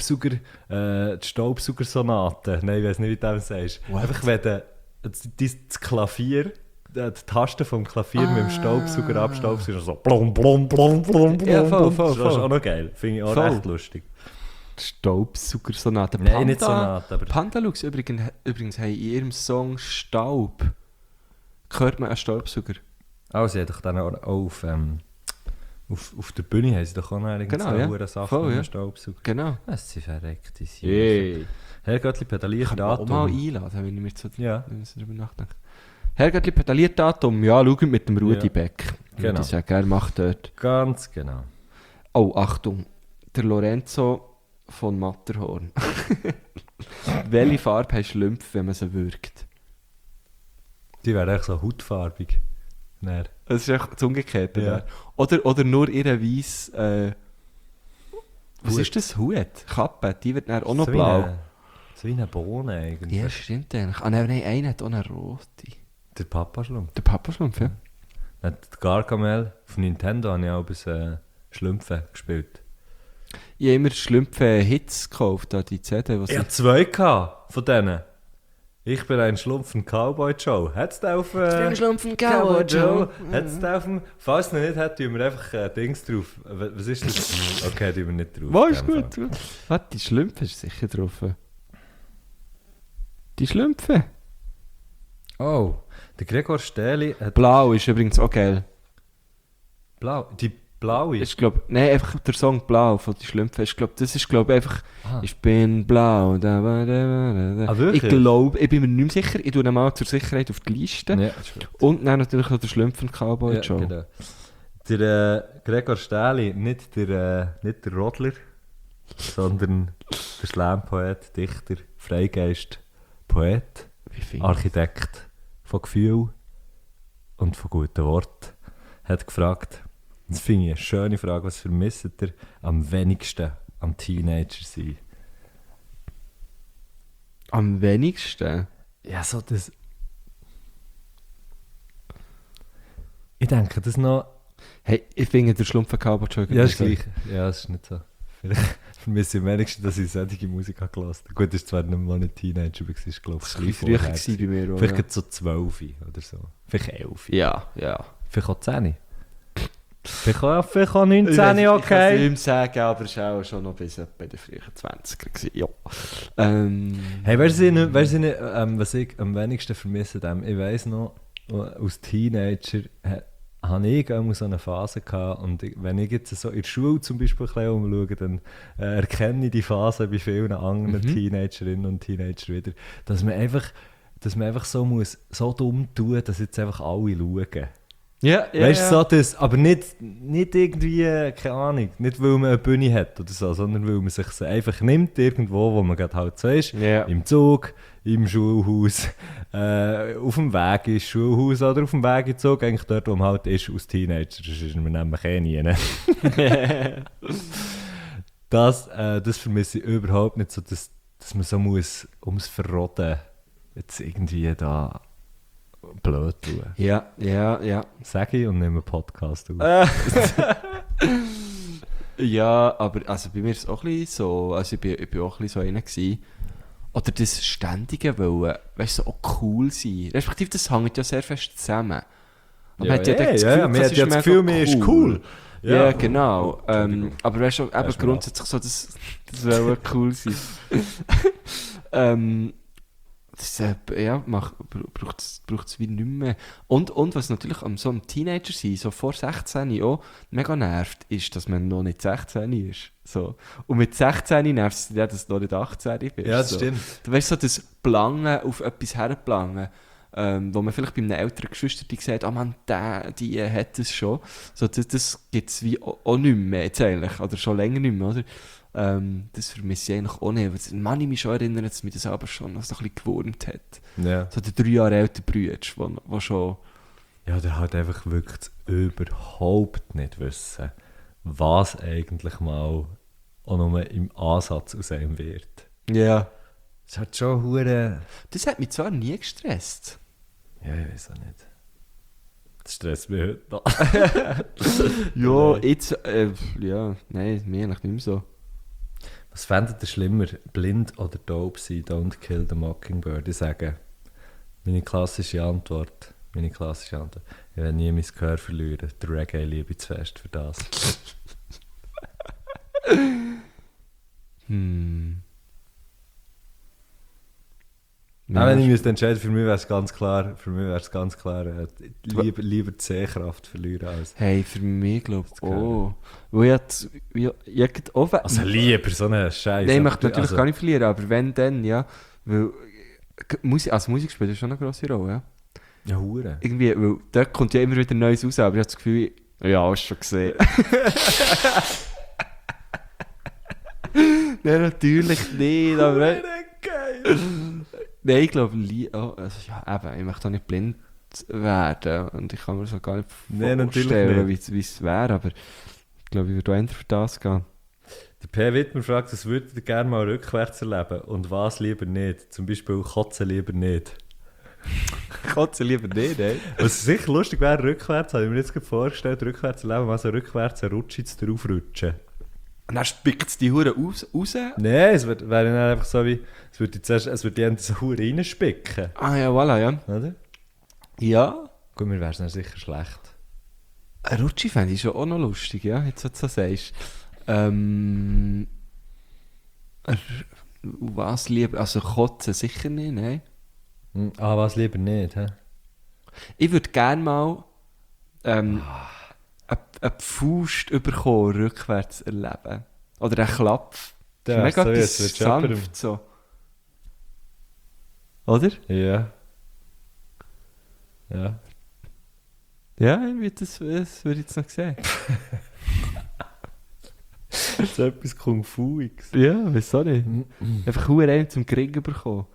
Staubsaugersonate. Nein, ich weiß nicht, wie du das sagst. What? Einfach, wenn du das Klavier, die Tasten vom Klavier mit dem Staubsauger abstaubst, so blum, blum, blum, blum, blum. Ja, voll. Das ist auch noch geil. Finde ich auch Voll. recht lustig. Staubsaugersonate. Nein, nicht Sonate, aber... Pandalux übrigens haben in ihrem Song Staub hört man einen Staubsauger. Oh, sie hat doch dann auch auf der Bühne haben sie doch auch noch Genau, ja. eine Sache Voll, mit ja. dem Staubsauger. Genau. Das sind verreckte Sachen. Hey. Herr Göttli pedaliert Kann man auch Datum. mal einladen, wenn ich mir so Ja. darüber nachdenke. Herrgöttli pedaliert Datum, ja, schaut mit dem Rudi Ja. Beck. Genau. Ich sage, er macht dort. Ganz genau. Oh, Achtung, der Lorenzo von Matterhorn. Welche Farbe hast du Lymph, wenn man sie würgt? Die wäre echt so hautfarbig. Dann. Das ist echt das Umgekehrte. Ja. Oder nur ihre weiss... was Hut. ist das? Hut? Kappe, die wird dann auch noch So blau. So wie eine Bohne eigentlich. Ja, stimmt eigentlich. Ah nein, einer hat auch eine rote. Der Papaschlumpf. Der Papaschlumpf, ja. Dann die Gargamel auf Nintendo habe ich auch bis Schlümpfe gespielt. Ich habe immer Schlümpfe-Hits gekauft, da die CD, was Ich hatte 2 von denen. Ich bin ein Schlumpfen Cowboy Joe. Hättest du auf Schlumpfen Cowboy Joe? Hättest du auf dem... Falls du nicht hättest, tun wir einfach Dings drauf. Was ist das? Okay, tun wir nicht drauf. Was ist in dem gut? Fall. Was, die Schlümpfe ist sicher drauf. Die Schlümpfe? Oh, der Gregor Stähli hat Blau ist übrigens auch geil. blau. Die blaue. Ich glaube, nein, einfach der Song Blau von die Schlümpfe. Ich glaube, das ist einfach, Ah. ich bin blau. Da. Ah, wirklich? Ich glaube, ich bin mir nicht mehr sicher. Ich tue ihn mal zur Sicherheit auf die Liste. Ja, das ist gut. Und dann natürlich noch der Schlümpfen Cowboy Joe. Genau. Der Gregor Stähli, nicht der Rodler, sondern der Slam-Poet, Dichter, Freigeist, Poet, Wie viel? Architekt von Gefühl und von guten Worten, hat gefragt, das finde ich eine schöne Frage, was vermisst ihr am wenigsten am Teenager sein? Am wenigsten? Ja, so das... Ich denke, das noch... Hey, ich finde der Schlumpfen Cowboy Joe Ja, ist gleich. Ja, das ist nicht so. Vielleicht vermisse ich am wenigsten, dass ich solche Musik habe gehört. Gut, das war zwar nicht mal ein Teenager, aber es ist, glaube ich, Das war ein bisschen früher gewesen bei mir. Auch, Vielleicht ja. gerade so 12 oder so. Vielleicht 11. Ja, ja. Vielleicht auch 10. Vielleicht auch 19, Ich kann es okay. ihm sagen, aber es war auch schon noch bis etwa den frühen 20er gewesen. Ja. Hey, weißt du nicht, was ich am wenigsten vermisse? Ich weiss noch, als Teenager hatte ich auch so eine Phase gehabt, und wenn ich jetzt so in der Schule zum Beispiel ein bisschen umschaue, dann erkenne ich die Phase bei vielen anderen Teenagerinnen und Teenagern wieder, dass man einfach so muss, so dumm tun, dass jetzt einfach alle schauen. Ja, Weißt du, so das, aber nicht irgendwie, keine Ahnung, nicht weil man eine Bühne hat oder so, sondern weil man sich so einfach nimmt, irgendwo, wo man gerade halt so ist, Ja. im Zug, im Schulhaus, auf dem Weg ins Schulhaus oder auf dem Weg in den Zug, eigentlich dort, wo man halt ist, als Teenager, das ist man nämlich nie. Ne? Das vermisse ich überhaupt nicht, so, dass man so muss, ums Verrotten, jetzt irgendwie da blöd tun. Ja. Sage ich und nehme einen Podcast auf. Ja, aber also bei mir ist es auch ein bisschen so, also ich bin auch ein bisschen so einer gewesen. Oder das ständige Wollen, weißt du, so auch cool sein. Respektive, das hängt ja sehr fest zusammen. Aber man hat ja das Gefühl, man hat ja das Gefühl, man ist cool. Ja, genau. Aber weißt du, eben Hast du grundsätzlich so, das Wollen cool sein. Das braucht es wie nicht mehr. Und was natürlich am so einem Teenager sein, so vor 16 auch mega nervt, ist, dass man noch nicht 16 ist. So. Und mit 16 nervt es ja, dass du noch nicht 18 bist. Ja, das so. stimmt. Du weißt so, das Plangen auf etwas herplangen. wo man vielleicht bei einem älteren Geschwister sieht, oh Mann, die hat es schon. So, das gibt es wie auch nicht mehr jetzt eigentlich, oder schon länger nicht mehr, oder? Das vermisse ich eigentlich auch nicht. Weil man ich mich schon erinnern, dass mich das aber schon noch so ein bisschen gewurmt hat. Ja. So der 3 Jahre ältere Bruder, wo schon... Ja, der hat einfach wirklich überhaupt nicht wissen, was eigentlich mal auch nur im Ansatz aus einem wird. Ja. Das hat schon hure. Das hat mich zwar nie gestresst. Ja, ich weiß auch nicht. Das stresst mich heute noch. Ja, jetzt... ja, nein, mir eigentlich nicht mehr so. Was fändet ihr schlimmer? Blind oder taub sein? Don't kill the Mockingbird. Ich sage, meine klassische Antwort. Ich werde nie mein Gehör verlieren. Der Reggae liebe zu fest für das. Auch wenn ich müsste entscheiden, für mich wäre es ganz klar, lieber die Sehkraft verlieren als... Hey, für mich glaube ich auch. Weil ich offen... Also lieber so eine Scheiße. Nein, ich möchte natürlich gar nicht verlieren, aber wenn dann, ja. Weil Musik spielt schon eine grosse Rolle, ja. Ja, hure. Irgendwie, weil dort kommt ja immer wieder Neues raus, aber ich habe das Gefühl, ja, hast du schon gesehen. Nein, natürlich nicht, aber... Geil! Nein, ich glaube, also, ja, eben, ich möchte auch nicht blind werden und ich kann mir so gar nicht vorstellen, wie es wäre, aber ich glaube, ich würde auch eher für das gehen. Der P. Wittmer fragt, was würdet ihr gerne mal rückwärts erleben und was lieber nicht? Zum Beispiel Kotzen lieber nicht. Kotzen lieber nicht, ey. Was sicher lustig wäre, rückwärts, habe ich mir jetzt gerade vorgestellt, rückwärts erleben, mal so rückwärts eine Rutsche draufrutschen. Und dann spickt es die Hure raus? Nein, es wäre dann einfach so wie, es würde die so Hure reinspicken. Ah ja, voilà, ja. Oder? Ja. Gut, mir wäre es dann sicher schlecht. Ein Rutschi fände ich schon auch noch lustig, ja, jetzt was du so sagst. Was lieber? Also Kotzen sicher nicht, nein. Ah, was lieber nicht, hä? Ich würde gerne mal eine Faust bekommen, rückwärts erleben. Oder einen Klapf. Ja, Mega so etwas jetzt sanft so. Oder? Ja. Ja. Ja, das würde ich jetzt noch sehen. So etwas Kung Fu-Ix. Ja, wieso nicht? Einfach nur einen zum Krieg bekommen.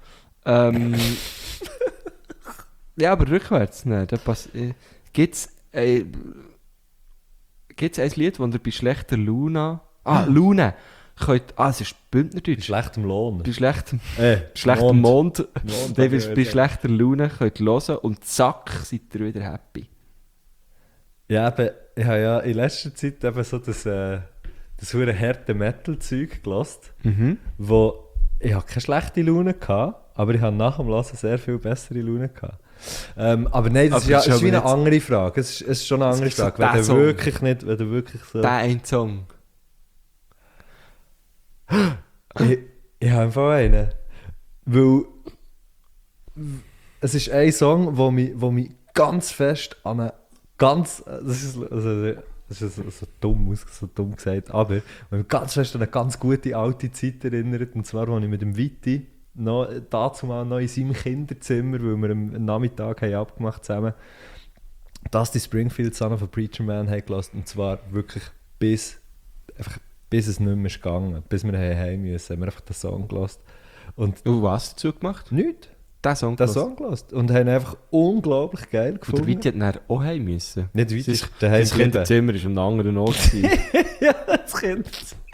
Ja, aber rückwärts, ne? Gibt's ein Lied, wo ihr bei schlechter Laune... Laune! Es ist Bündnerdeutsch. Bei schlechtem Lohn. Bei schlechtem Mond. Bei schlechter Laune könnt ihr hören und zack, seid ihr wieder happy. Ja, eben, ich habe ja in letzter Zeit eben so das hure harte Metal-Zeug gehört, wo ich habe keine schlechte Laune hatte, aber ich habe nach dem Hören sehr viel bessere Laune gehabt. Aber nein, das ist wie eine andere Frage. Es ist schon eine andere Frage. Wenn du wirklich so... Der ein Song. Ich habe einfach einen. Weil es ist ein Song, wo mich ganz fest an eine ganz... Das ist so dumm gesagt, aber wo mich ganz fest an eine ganz gute alte Zeit erinnert. Und zwar, als ich mit dem Viti dazu mal noch in seinem Kinderzimmer, weil wir am Nachmittag haben abgemacht zusammen, Dusty Springfield, Son of a Preacher Man, haben gelassen. Und zwar wirklich bis es nicht mehr ist gegangen. Bis wir heim müssen, haben wir einfach den Song gelassen. Und was dazu gemacht? Nichts. Den Song gelassen. Und haben einfach unglaublich geil gefunden. Und der Viti hat dann auch heim müssen. Nicht Viti, das Kinderzimmer war an einem anderen Ort. Ja, das Kind.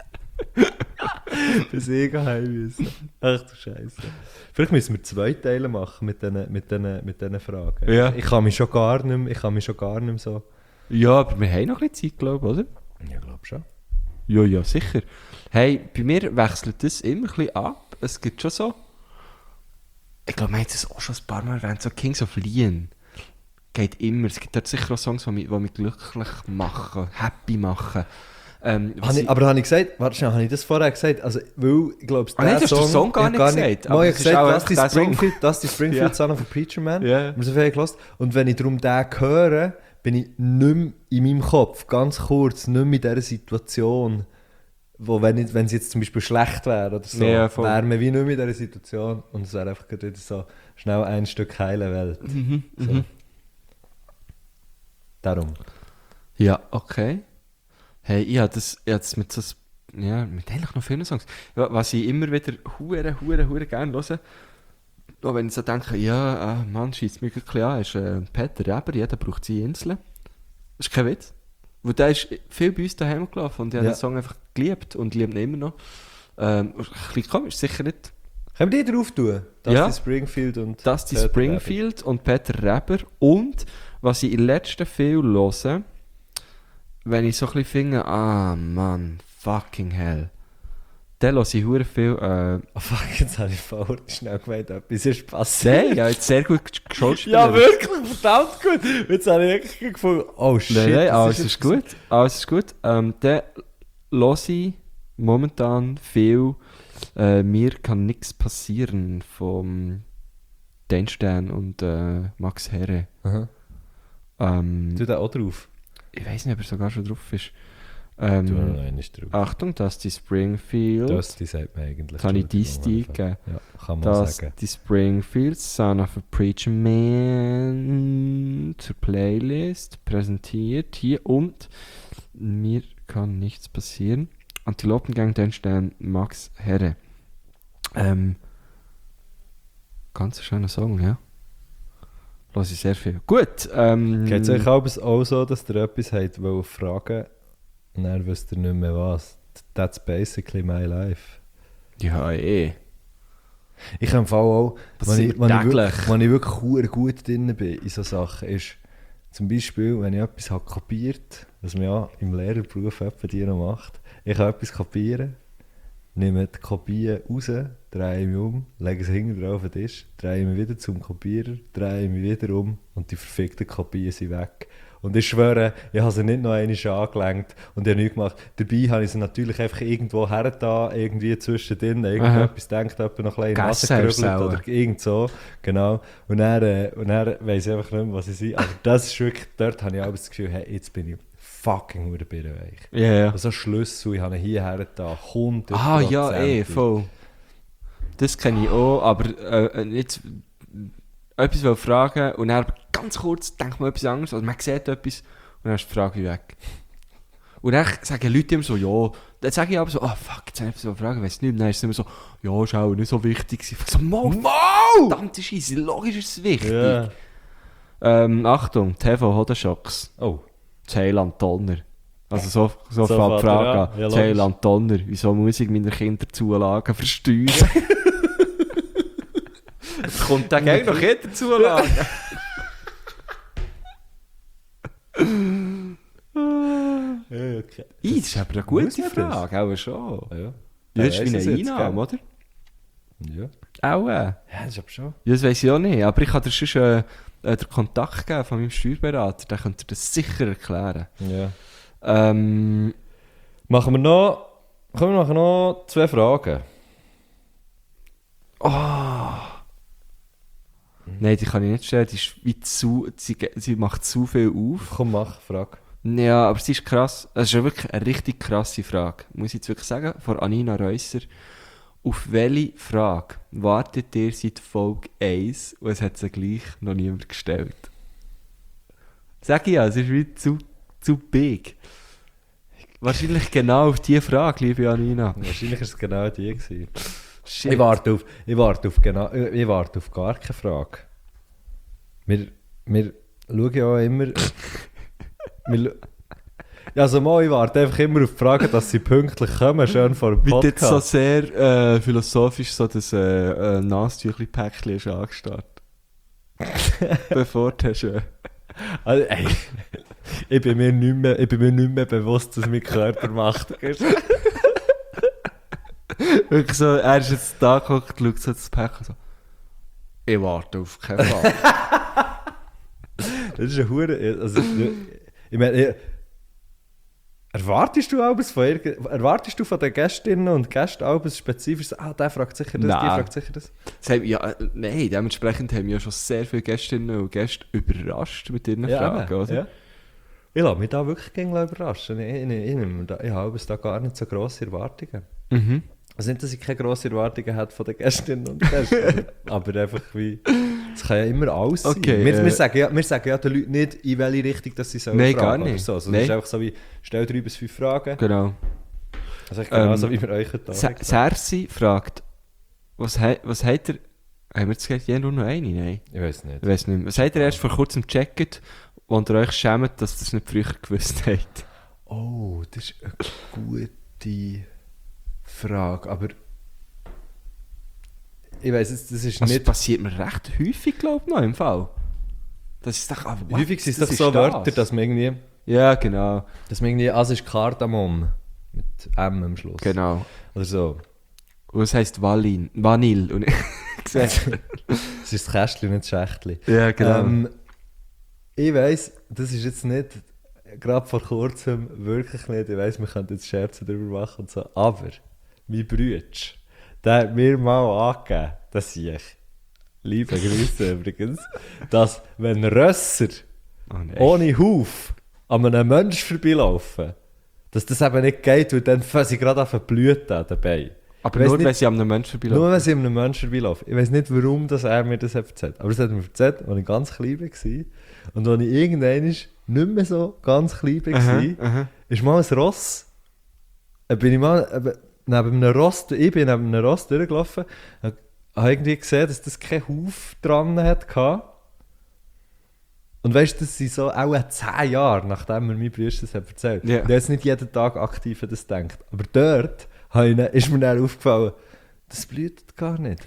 Bis ich heim müssen. Ach du Scheiße. Vielleicht müssen wir 2 Teile machen mit diesen Fragen. Ja. Ich kann mich schon gar nicht mehr so... Ja, aber wir haben noch ein bisschen Zeit, glaube ich, oder? Ja, glaube schon. Ja, sicher. Hey, bei mir wechselt das immer ein bisschen ab. Es gibt schon so... Ich glaube, wir haben es auch schon ein paar Mal erwähnt, so Kings of Leon. Geht immer. Es gibt dort sicher auch Songs, die mich glücklich machen, happy machen. Aber habe ich gesagt, warte schnell, habe ich das vorher gesagt? Also, weil, ich glaube, nein, du hast den Song gar nicht gesagt. Aber ich habe gesagt, Dusty Springfield, Son of a Preacher Man. Ja. Wir so viel gehört. Und wenn ich darum den höre, bin ich nicht mehr in meinem Kopf, ganz kurz, nicht mehr in dieser Situation, wo wenn es jetzt zum Beispiel schlecht wäre oder so, Ja, voll. wäre man wie nicht mehr in dieser Situation und es wäre einfach gerade wieder so schnell ein Stück heile Welt. So. Darum. Ja, okay. Hey, ich habe das mit so... Ja, mit eigentlich noch vielen Songs. Was ich immer wieder hure gerne höre, auch wenn ich so denke, ja, Mann, scheisst mich ein bisschen an, ist Peter Reber, jeder braucht seine Insel. Das ist kein Witz. Weil der ist viel bei uns daheim gelaufen und ich habe den Song einfach geliebt und liebe ihn immer noch. Ein bisschen komisch, sicher nicht. Können wir die drauf tun? Ja. Springfield und Dusty Peter Springfield und Peter Reber. Und was ich in letzter viel höre, wenn ich so ein bisschen finde, Mann, fucking hell. Dann höre ich hure viel... Oh fuck, jetzt habe ich vorher schnell gemeint, etwas ist passiert. Nein, ja, jetzt sehr gut geschauspielert. Ja, wirklich, verdammt gut. Jetzt habe ich wirklich gefunden, oh shit. Nein, das alles jetzt ist gut. Alles ist gut. Dann höre ich momentan viel «Mir kann nichts passieren» vom Dänstern und Max Herre. Aha. Du da auch drauf? Ich weiß nicht, ob er sogar schon drauf ist. Du noch nicht drauf. Achtung, Dusty Springfield. Das sagt man eigentlich. Jetzt habe ich dies eingegeben. Ja, kann man sagen. Dusty Springfield, Son of a Preacher Man, zur Playlist, präsentiert hier und «Mir kann nichts passieren». Antilopengang, Dänstern, Max Herre. Ganz schöner Song, ja. Lass ich sehr viel. Gut. Geht es euch auch so, dass ihr etwas habt fragen und dann wisst ihr nicht mehr was? That's basically my life. Ja, eh. Ich habe im Fall auch, Passiert wenn ich täglich. wirklich verdammt gut drin bin in so Sachen, ist zum Beispiel, wenn ich etwas habe kapiert, was man ja im Lehrerberuf etwa die noch macht, ich kann etwas kapieren, nehme die Kopie raus, drehe mich um, lege es hinten drauf auf den Tisch, drehe mich wieder zum Kopierer, drehe mich wieder um und die verfickten Kopien sind weg. Und ich schwöre, ich habe sie nicht noch einmal angelenkt und ich habe nichts gemacht. Dabei habe ich sie natürlich einfach irgendwo hergetan, irgendwie zwischendrin, irgendetwas denkt, jemand noch ein bisschen in die Nase gerübbelt oder irgend so. Genau. Und dann weiss ich einfach nicht mehr, was ich sei. Aber das ist wirklich, dort habe ich auch das Gefühl, hey, jetzt bin ich fucking birrenweich. Ja, ja. Also Schlüssel, ich habe ihn hierher getan, 100%. Ja, voll. Das kenne ich auch, aber jetzt etwas will fragen und dann ganz kurz denkt man etwas anderes, also man sieht etwas und dann ist die Frage weg. Und dann sagen Leute immer so, ja, dann sage ich aber so, fuck, jetzt habe ich etwas fragen, weiss nicht, und dann ist es immer so, ja, ist auch nicht so wichtig. Ich so, verdammte Scheisse, logisch ist es wichtig. Ja. Achtung, TV Hodenschocks. Oh. Thailand Donner. Also so fängt die fährt Frage er an. an. Ja, Thailand Donner. Wieso muss ich meine Kinderzulagen versteuern? Es kommt dann gleich noch Kinderzulagen. Ja, okay. Das ist aber eine gute Frage, auch schon. Ja. Das ist weiss wie es eine jetzt, Einnahme, oder? Ja. Auch. Ja, das ist aber schon. Ja, das weiss ich auch nicht. Aber ich kann dir schon den Kontakt geben von meinem Steuerberater. Der könnte dir das sicher erklären. Ja. Ähm, Kommen wir nachher noch 2 Fragen. Nein, die kann ich nicht stellen. Die ist wie sie macht zu viel auf. Komm, frag. Ja, aber sie ist krass. Es ist ja wirklich eine richtig krasse Frage. Muss ich jetzt wirklich sagen. Von Anina Reusser. Auf welche Frage wartet ihr seit Folge 1 und es hat sie gleich noch niemand gestellt? Sag ich ja, es ist wie zu big. Wahrscheinlich genau auf diese Frage, liebe Anina. Wahrscheinlich war es genau die gewesen. Shit. Ich warte auf gar keine Frage. Wir schauen ja auch immer... Ja, also ich warte einfach immer auf die Frage, dass sie pünktlich kommen, schön vor dem Wie du Podcast. jetzt so sehr philosophisch so das Nasentüchli-Päckchen ist angestarrt. Bevor du hast... Also, ey, ich bin mir nicht mehr bewusst, was mein Körper macht. Wirklich so, er ist jetzt da geguckt, schaut so das Päckchen so. Ich warte auf keinen Fall. Das ist eine Hure. Also, ich meine, erwartest du von den Gästinnen und Gästen auch etwas Spezifisches? Der fragt sicher das, die fragt sicher das. Nein, dementsprechend haben wir ja schon sehr viele Gästinnen und Gäste überrascht mit ihren Fragen, oder? Ja. Ich lasse mich da wirklich überraschen. Ich habe da gar nicht so grosse Erwartungen. Mhm. Also nicht, dass ich keine grossen Erwartungen hätte von den Gästinnen und Gästen, aber einfach wie... Es kann ja immer alles sein. Okay, Wir sagen ja den Leuten nicht, in welche Richtung dass sie sollen Nein, fragen gar oder nicht. so. Also Nein. das ist einfach so wie, stell 3 bis 5 Fragen. Genau. Also ich genauso wie wir euch da Sersi fragt, was habt ihr... Haben wir jetzt gesagt, nur noch eine? Nein. Ich weiß nicht. Ich weiß nicht mehr. Was habt ihr erst vor kurzem gecheckt, wo ihr euch schämt, dass ihr es nicht früher gewusst habt? Oh, das ist eine gute Frage, aber... Ich weiss jetzt, das ist Das nicht... passiert mir recht häufig, glaube ich, noch im Fall. Das ist doch... Häufig sind es doch so Wörter, dass man irgendwie... Ja, genau. Dass man irgendwie... Also ist Kardamom. Mit M am Schluss. Genau. Oder so. Und es heisst Vanille. Und ich sehe... Es ist das Kästchen, nicht das Schächtchen. Ja, genau. Ich weiss, das ist jetzt nicht... Gerade vor kurzem wirklich nicht. Ich weiss, wir könnten jetzt Scherze darüber machen und so. Aber mein Bruder, der hat mir mal angegeben, dass ich... Liebe Grüße übrigens. Dass wenn Rösser Oh nein. ohne Huf an einem Menschen vorbeilaufen, dass das eben nicht geht, weil dann fangen sie gerade an zu blüten dabei. Aber Ich weiss nur, nicht- wenn sie an einem Menschen vorbeilaufen. Nur wenn sie an einem Menschen vorbeilaufen. Ich weiß nicht, warum das er mir das hat erzählt. Aber es hat mir erzählt, als ich ganz klein war. Und als ich irgendwann nicht mehr so ganz klein war, ist mal ein Ross. Bin ich mal neben einem Ross, ich bin neben einem Ross durchgelaufen, habe irgendwie gesehen, dass das keinen Huf dran hatte. Und weißt du, das sind so auch 10 Jahre, nachdem mir mein Bruder das hat erzählt. Ja. Der jetzt nicht jeden Tag aktiv an das denkt. Aber dort ist mir dann aufgefallen, das blüht gar nicht.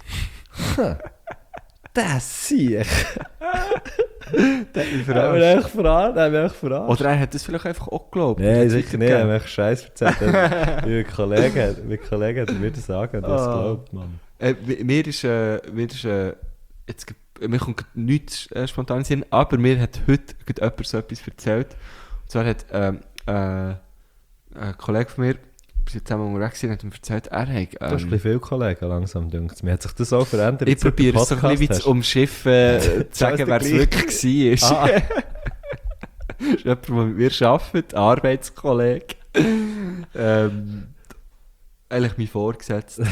Das sehe ich. Der hat mich Da haben wir echt verarscht. Oder er hat das vielleicht einfach auch geglaubt. Nein, Und hat sicher nicht. Ich weitergegeben. habe echt Scheiß erzählt. Mein Kollege hat mir das sagen und das glaubt, Mann. Mir ist jetzt, mir kommt grad nichts spontan in den Sinn, aber mir hat heute gerade jemand so etwas erzählt. Und zwar hat ein Kollege von mir, wir sind zusammen unterwegs gewesen, hat ihm erzählt, er hat... Du hast ein bisschen viele Kollegen langsam, denkt mir. Hat sich das auch verändert? ich probiere es so ein bisschen wie zu umschiffen, zu sagen, wer es wirklich war. Ah. Das ist jemand, der mit mir arbeitet, ein Arbeitskollege. Eigentlich mein Vorgesetzter.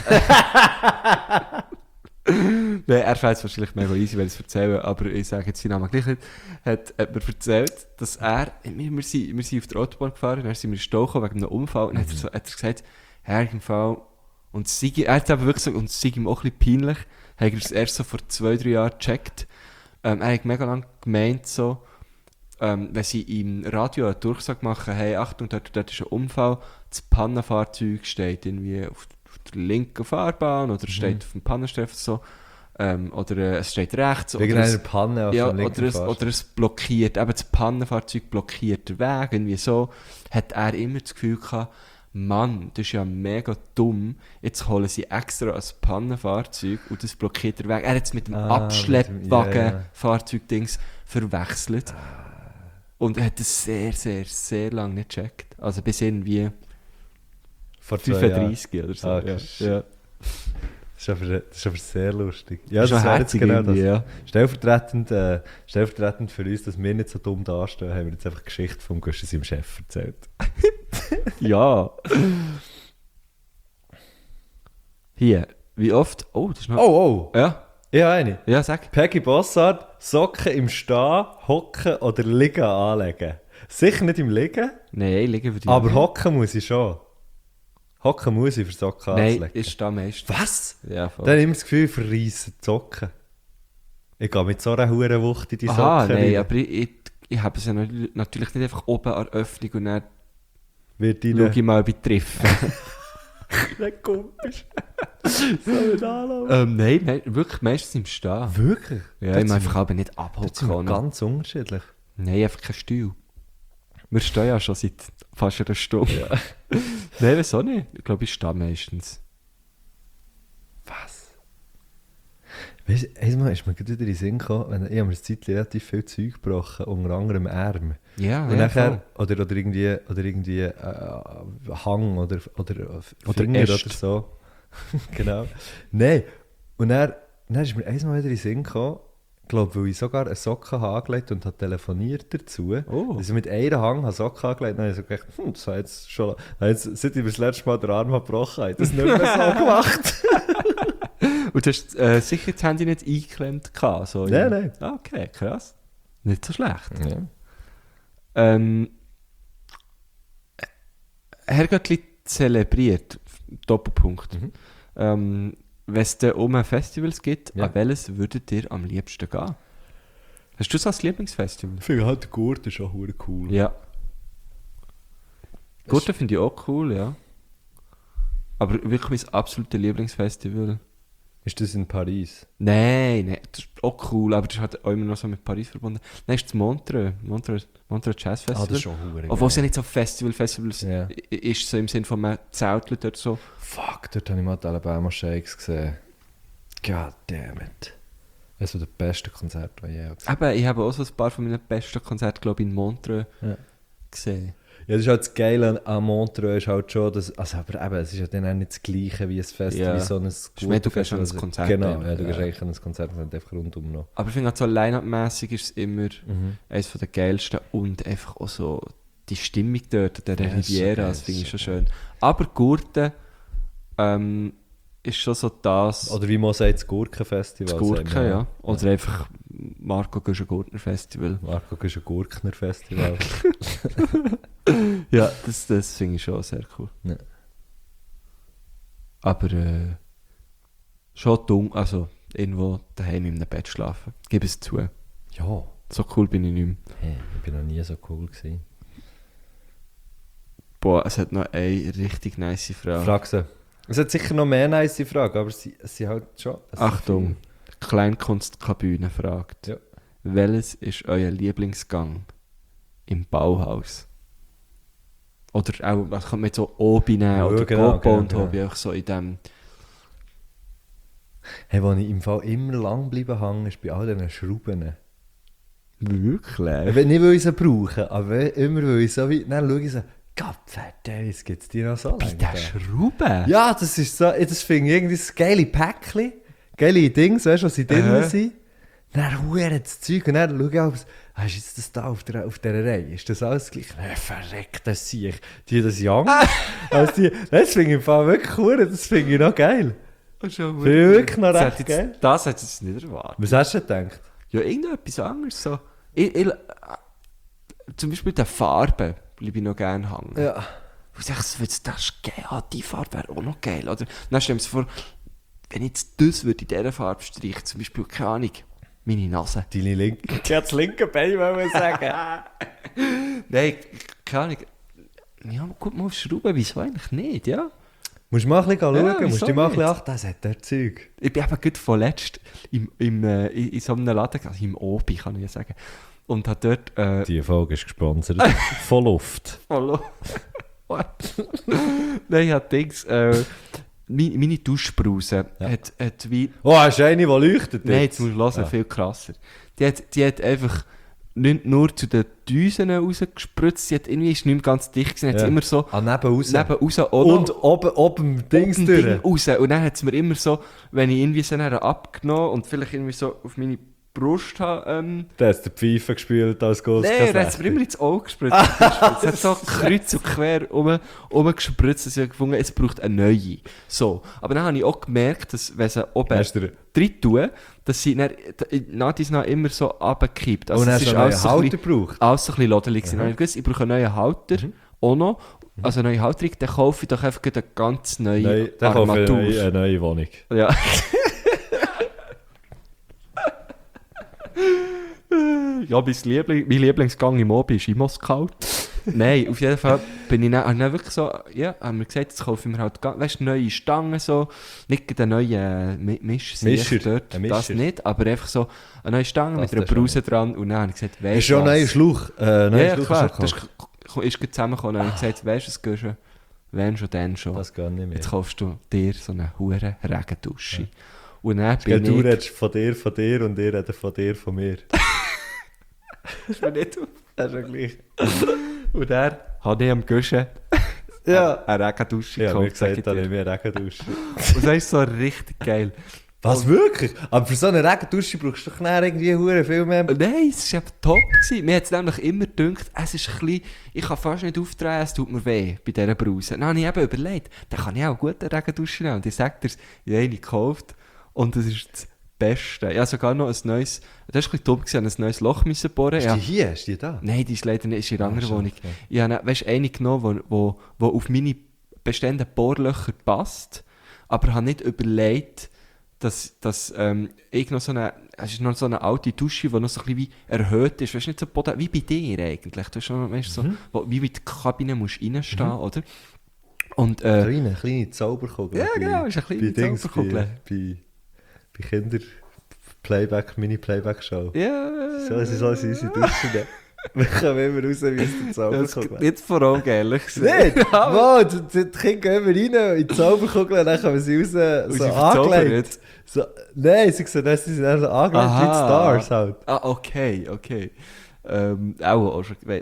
Nein, er fällt es wahrscheinlich mega easy, wenn ich es erzähle, aber ich sage jetzt seinen Namen gleich nicht. Hat mir erzählt, dass wir sind auf der Autobahn gefahren, dann sind wir in Stau gekommen wegen einem Unfall und hat er gesagt, im Fall, und er hat aber wirklich gesagt, und es sei ihm auch ein bisschen peinlich, hat er es erst so vor 2-3 Jahren gecheckt. Er hat mega lange gemeint, so, wenn sie im Radio eine Durchsage machen, hey, Achtung, dort ist ein Unfall, das Pannenfahrzeug steht irgendwie auf der linken Fahrbahn oder steht auf dem Pannenstreifen so, oder es steht rechts. Wegen oder einer es, Panne auf ja, dem linken oder es blockiert, eben das Pannenfahrzeug blockiert den Weg, irgendwie so, hat er immer das Gefühl gehabt, Mann, das ist ja mega dumm, jetzt holen sie extra ein Pannenfahrzeug und das blockiert den Weg. Er hat es mit dem Abschleppwagen-Fahrzeug-Dings verwechselt. Und er hat es sehr, sehr, sehr lange nicht gecheckt. Also bis irgendwie Vor 2 Jahren. 35 oder so. Ah, ja. shit. Ja. Das ist aber sehr lustig. Ja, Ist das schon wäre jetzt herzig genau das. irgendwie, ja. Stellvertretend für uns, dass wir nicht so dumm dastehen, haben wir jetzt einfach die Geschichte von Guschen seinem Chef erzählt. Ja. Hier, wie oft... Oh, das ist noch... Oh! Ja, Ich habe eine. ja, sag. Peggy Bossard, Socken im Stehen, Hocken oder Liegen anlegen. Sicher nicht im Liegen, Nein, liegen wir die. aber Hocken muss ich schon. Hocken muss ich für Socken Nein, anzulegen. ist da meistens. Was? Ja, voll. Dann habe ich immer das Gefühl, ich verreisse die Socken. Ich gehe mit so einer hohen Wucht in die Socken Aha, nein, rein. aber ich habe es ja natürlich nicht einfach oben an der Öffnung und dann Wird schaue deine... ich mal, ob ich treffe. Der Kumpel. Soll ich anlaufen? Nein, wirklich meistens im Stehen. Wirklich? Ja, Das ich sind einfach aber nicht wir- das sind wir abhocken. ganz unterschiedlich. Nein, einfach kein Stuhl. Wir stehen ja schon seit fast einer Stunde. Nein, wieso nicht? Ich glaube, ich stehe meistens. Was? Weißt du, einmal ist mir gerade wieder in den Sinn gekommen, ich habe mir eine Zeit relativ viel Zeug gebrochen, unter anderem Arm. Ja, Und nachher, oder irgendwie Hang oder Finger Äste. oder so. Genau. Nein. Und dann ist mir einmal wieder in den Sinn gekommen, glaube, weil ich sogar eine Socke habe angelegt und habe telefoniert dazu. Oh. Also mit einem Hang eine Socke angelegt, dann habe ich so gedacht, das habe jetzt schon... Seit ich das letzte Mal den Arm gebrochen habe, das nicht mehr so gemacht. Und du hast sicher das Handy nicht eingeklemmt gehabt? So Nein. Ah, okay, krass. Nicht so schlecht. Ja. Herrgöttli zelebriert, Doppelpunkt. Wenn es da oben Festivals gibt, Ja. an welches würdet ihr am liebsten gehen? Hast du so ein Lieblingsfestival? Ich finde halt, der Gurt ist auch verdammt cool. Ja. Gurten finde ich auch cool, ja. Aber wirklich mein absolutes Lieblingsfestival. Ist das in Paris? Nein, das ist auch cool, aber das ist halt auch immer noch so mit Paris verbunden. Nein, ist das Montreux Jazz Festival. Das ist schon verdammt Obwohl es ja nicht so Festivals Ja. ist, so im Sinne von man zeltelt dort so. Fuck, dort habe ich mal die Alabama Shakes gesehen. God damn it. Das war der beste Konzert, das ich je gesehen habe. Aber ich habe auch so ein paar von meinen besten Konzerte, glaube ich, in Montreux gesehen. Ja, das ist halt das Geile an Montreux, ist halt schon, dass, also aber eben, es ist ja dann auch nicht das Gleiche wie ein Festival, Ja. wie so ein mehr, du gehst an ein Festival. Konzert Genau, einfach, ja, du ja. gehst eigentlich an ein Konzert und einfach rundum noch. Aber ich finde halt so line-up-mässig ist es immer eines der geilsten und einfach auch so die Stimmung dort, der Ja, ist so Riviera, geil, das finde ich ist schon so schön. Aber Gurten ist schon so das... Oder wie man sagt, das Gurkenfestival. Das Gurken, sagen wir. ja. Oder einfach Marco Gurtner Festival. Marco ist ein Gurkner-Festival. Ja, das finde ich schon sehr cool. Ja. Aber schon dumm, also irgendwo daheim in einem Bett schlafen. Gib es zu. Ja, So cool bin ich nicht mehr. hey, ich bin noch nie so cool gewesen. Boah, es hat noch eine richtig nice Frage. Frag sie. Es hat sicher noch mehr nice Fragen, aber sie halt schon... es sind Achtung, Kleinkunstkabine fragt. Ja. Welches ist euer Lieblingsgang im Bauhaus? Oder auch, was kann man jetzt so Obi nehmen Ja, oder genau, Gopo und genau. Hobby, auch so in dem... Hey, wo ich im Fall immer lang bleiben hängen, ist bei all diesen Schrauben. Wirklich? Nicht, weil ich sie brauche, aber immer, weil ich so wie... Dann schaue ich so, Gottverdammt, gibt es die noch so Bei lange? der Schraube? Ja, das ist so, das finde ich irgendwie das geile Päckchen, geile Dinge, weißt du, was sie drin sind. Dann huere das Zeug und dann schaue ich auf, ist jetzt das da auf dieser Reihe? Ist das alles gleich? Verreckt, das sehe ich. Die das Young. Also das finde ich im Fall wirklich cool, das finde ich noch geil. Finde ich wirklich noch Das recht hat geil. jetzt, das hat jetzt nicht erwartet. Was hast du denn gedacht? Ja, irgendetwas anderes. So. Zum Beispiel der Farbe bleibe ich noch gerne hängen. Ja. Du sagst, das ist geil, die Farbe wäre auch noch geil. Oder dann stell dir vor, wenn ich jetzt das würde in dieser Farbe streichen, zum Beispiel, keine Ahnung, meine Nase. Deine linke. Ich hätte das linke Bein wollen sagen. Nein, keine Ahnung. Ja, guck mal auf Schrauben, wieso eigentlich nicht, ja? Musst du mal ein bisschen schauen, Ja, musst wieso du mal ein bisschen nicht? achten, das hat der Zeug. Ich bin eben gerade vorletzt in so einem Laden, also im Obi, kann ich ja sagen. Und hat dort... Die Folge ist gesponsert. Voll Luft. Hallo. Nein, ich habe Dings... meine Duschbrause hat wie... Oh, hast du eine, die leuchtet? Nein, jetzt musst du hören, viel krasser. Die hat einfach nicht nur zu den Düsen rausgespritzt, sie hat irgendwie, ist nicht mehr ganz dicht gewesen, hat sie immer so Ah, neben raus. neben raus auch Und noch oben Dings oben durch. Ding raus. Und dann hat es mir immer so, wenn ich irgendwie so nachher abgenommen und vielleicht irgendwie so auf meine Brust habe... Da hast du die Pfeife gespielt als Ghost. Nein, er hat es mir immer ins Auge gespritzt. Es hat so kreuz und quer gespritzt, dass ich gefunden es braucht eine neue. So. Aber dann habe ich auch gemerkt, dass wenn sie oben Hast du- drin tun, dass sie nach dies nach immer so runterkippt. Und hast du einen neuen so Halter ein bisschen- gebraucht? alles so ein bisschen lodelig. Dann habe ich gewusst, ich brauche einen neuen Halter. Auch noch. Also eine neue Halterung, dann kaufe ich doch einfach eine ganz neue Nein, dann kaufe ich Armatur. eine neue Wohnung. Ja. Ja, mein Lieblingsgang im Obi ist in Moskau. Nein, auf jeden Fall bin ich dann wirklich so, ja, haben wir gesagt, jetzt kaufe ich mir halt, weißt du, neue Stangen so, nicht eine neue Mischer, dort, ein Mischer. das nicht, aber einfach so eine neue Stange Das mit einer ist schon Brause dran und dann habe ich gesagt, weißt Ist schon ein neuer Schlauch. Ja, klar, das das ist gerade zusammengekommen und dann habe ich gesagt, weißt du, es geht schon, wenn schon, dann schon. Das geht nicht mehr. Jetzt kaufst du dir so eine hure Regendusche. Und dann Gell, bin du ich... redest von dir und ihr redet von dir, von mir. Das ist mir nicht auf. Das ist ja gleich. Und dann habe ich am Guschen Ja. eine Regendusche Ja, mir gekauft. sag gesagt, ich da dir. nehme ich eine Regendusche. Und das ist so richtig geil. Was, wirklich? Aber für so eine Regendusche brauchst du doch nachher irgendwie hure viel mehr... Nein, es war eben top gewesen. Mir hat es nämlich immer gedacht, es ist ein bisschen, ich kann fast nicht aufdrehen, es tut mir weh bei dieser Brause. Dann habe ich eben überlegt, dann kann ich auch gut eine Regendusche nehmen. Und ich sage dir, ich habe eine gekauft und das ist das Beste. Ich habe sogar noch ein neues, das war ein bisschen dumm, ich musste ein neues Loch müssen bohren. Ist die hier? Ist die da? Nein, die ist leider nicht, ist in einer anderen schon, Wohnung. okay. Ich habe eine genommen, die auf meine bestehenden Bohrlöcher passt, aber habe nicht überlegt, dass ich noch es ist noch so eine alte Dusche, die noch so ein bisschen wie erhöht ist. Weißt du, nicht so Boden, wie bei dir eigentlich. Du hast schon, weißt, so, wie mit der Kabine musst reinstehen, oder? Und, Kleine Zauberkugel. Ja, genau, ist eine kleine Zauberkugel. Bei Kinder Mini-Playback-Show. Ja. So sind unsere Duschen. Wir kommen immer raus, wie es der Zauberkugel. Nicht vor Augen, ehrlich gesagt. Nicht? Mann, die Kinder gehen immer rein in die Zauberkugel und dann kommen sie raus, so sie angelegt. So, nein, sie sind dann so angelegt wie die Stars halt. Ah, okay. Auch schon gewählt.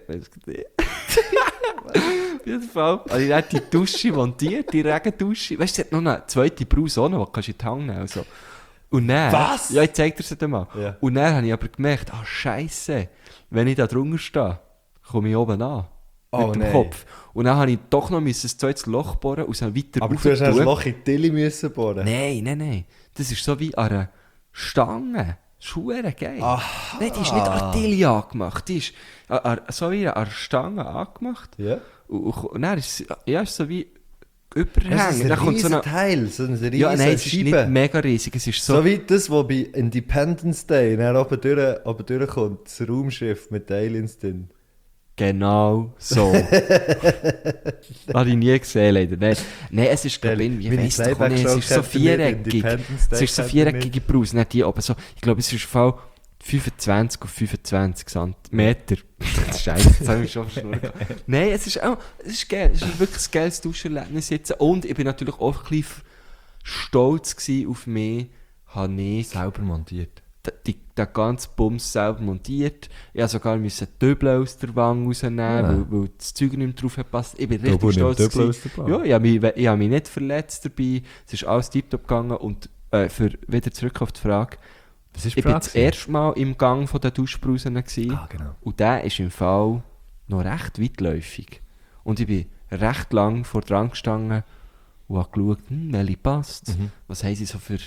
Auf jeden Fall. Also ich habe die Dusche montiert, die Regendusche. Weißt du, es hat noch eine zweite Brause auch noch, die kannst du in die Hand nehmen. Also. Und dann... Was? Ja, ich zeig dir das mal. Ja. Und dann habe ich aber gemerkt, Scheisse, wenn ich da drunter stehe, komme ich oben an. Oh, mit dem nein. Kopf. Und dann habe ich doch noch ein zweites Loch bohren und so weiter Aber du hast ein Loch in die Tilly müssen bohren. Nein. Das ist so wie an einer Stange. Das ist verdammt geil. Aha. Nein, die ist nicht Artilli angemacht. Die ist so wie an einer Stange angemacht. Ja. Und dann ist es so wie Das überhängen. ist Dann ein kommt so riesen eine... Teil, so eine riesen Ja, nein, es ist Scheibe. nicht mega riesig. Es ist so... So wie das, was bei Independence Day dann oben durchkommt, das Raumschiff mit den Aliens drin. Genau so. Habe ich nie gesehen, leider. Nein, es ist, glaube ich, Meine weiss doch nicht, es ist so Playback-Show kennt ihr nicht, viereckig. Independence Day Es ist so kennt ihr viereckige Brause, nicht die oben so. Ich glaube, es ist im Fall 25 auf 25 Meter. Scheiße, jetzt habe ich mich schon verschnurrt. Nein, es ist geil. Es ist wirklich ein geiles Duscherlebnis jetzt. Und ich bin natürlich auch ein bisschen stolz gewesen auf mich, habe ich Selber montiert. den ganzen Bums selber montiert. Ich musste sogar die Döbel aus der Wange rausnehmen, weil das Zeug nicht mehr drauf gepasst. Ich bin richtig stolz gewesen. Ja, ich habe mich nicht verletzt dabei. Es ist alles tiptop gegangen. Und wieder zurück auf die Frage. Ich war das erste Mal im Gang der Duschbrausen. Ah, genau. Und der ist im Fall noch recht weitläufig. Und ich bin recht lang vor dran gestanden und habe geschaut, welche passt. Was haben sie so für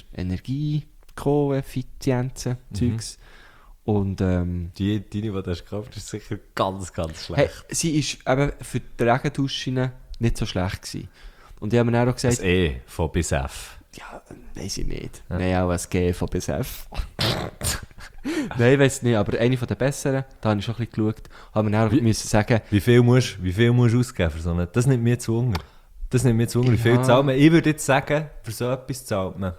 Energiekoeffizienzen, Zeugs. Und Die, die du hast gekauft, ist sicher ganz, ganz hey, schlecht. sie ist eben für die Regenduschen nicht so schlecht gewesen. Und ich habe mir dann auch gesagt, Das E von bis F. ja, weiss ich nicht. Ja. Nein, auch ein G von bis F. Nein, ich weiss nicht, aber eine von den besseren, da habe ich schon ein bisschen geschaut, haben wir dann müssen sagen, Wie viel musst du ausgeben für so eine? Das nimmt mir zu Hunger. Wie viel zahlt man? Ich würde jetzt sagen, für so etwas zahlt man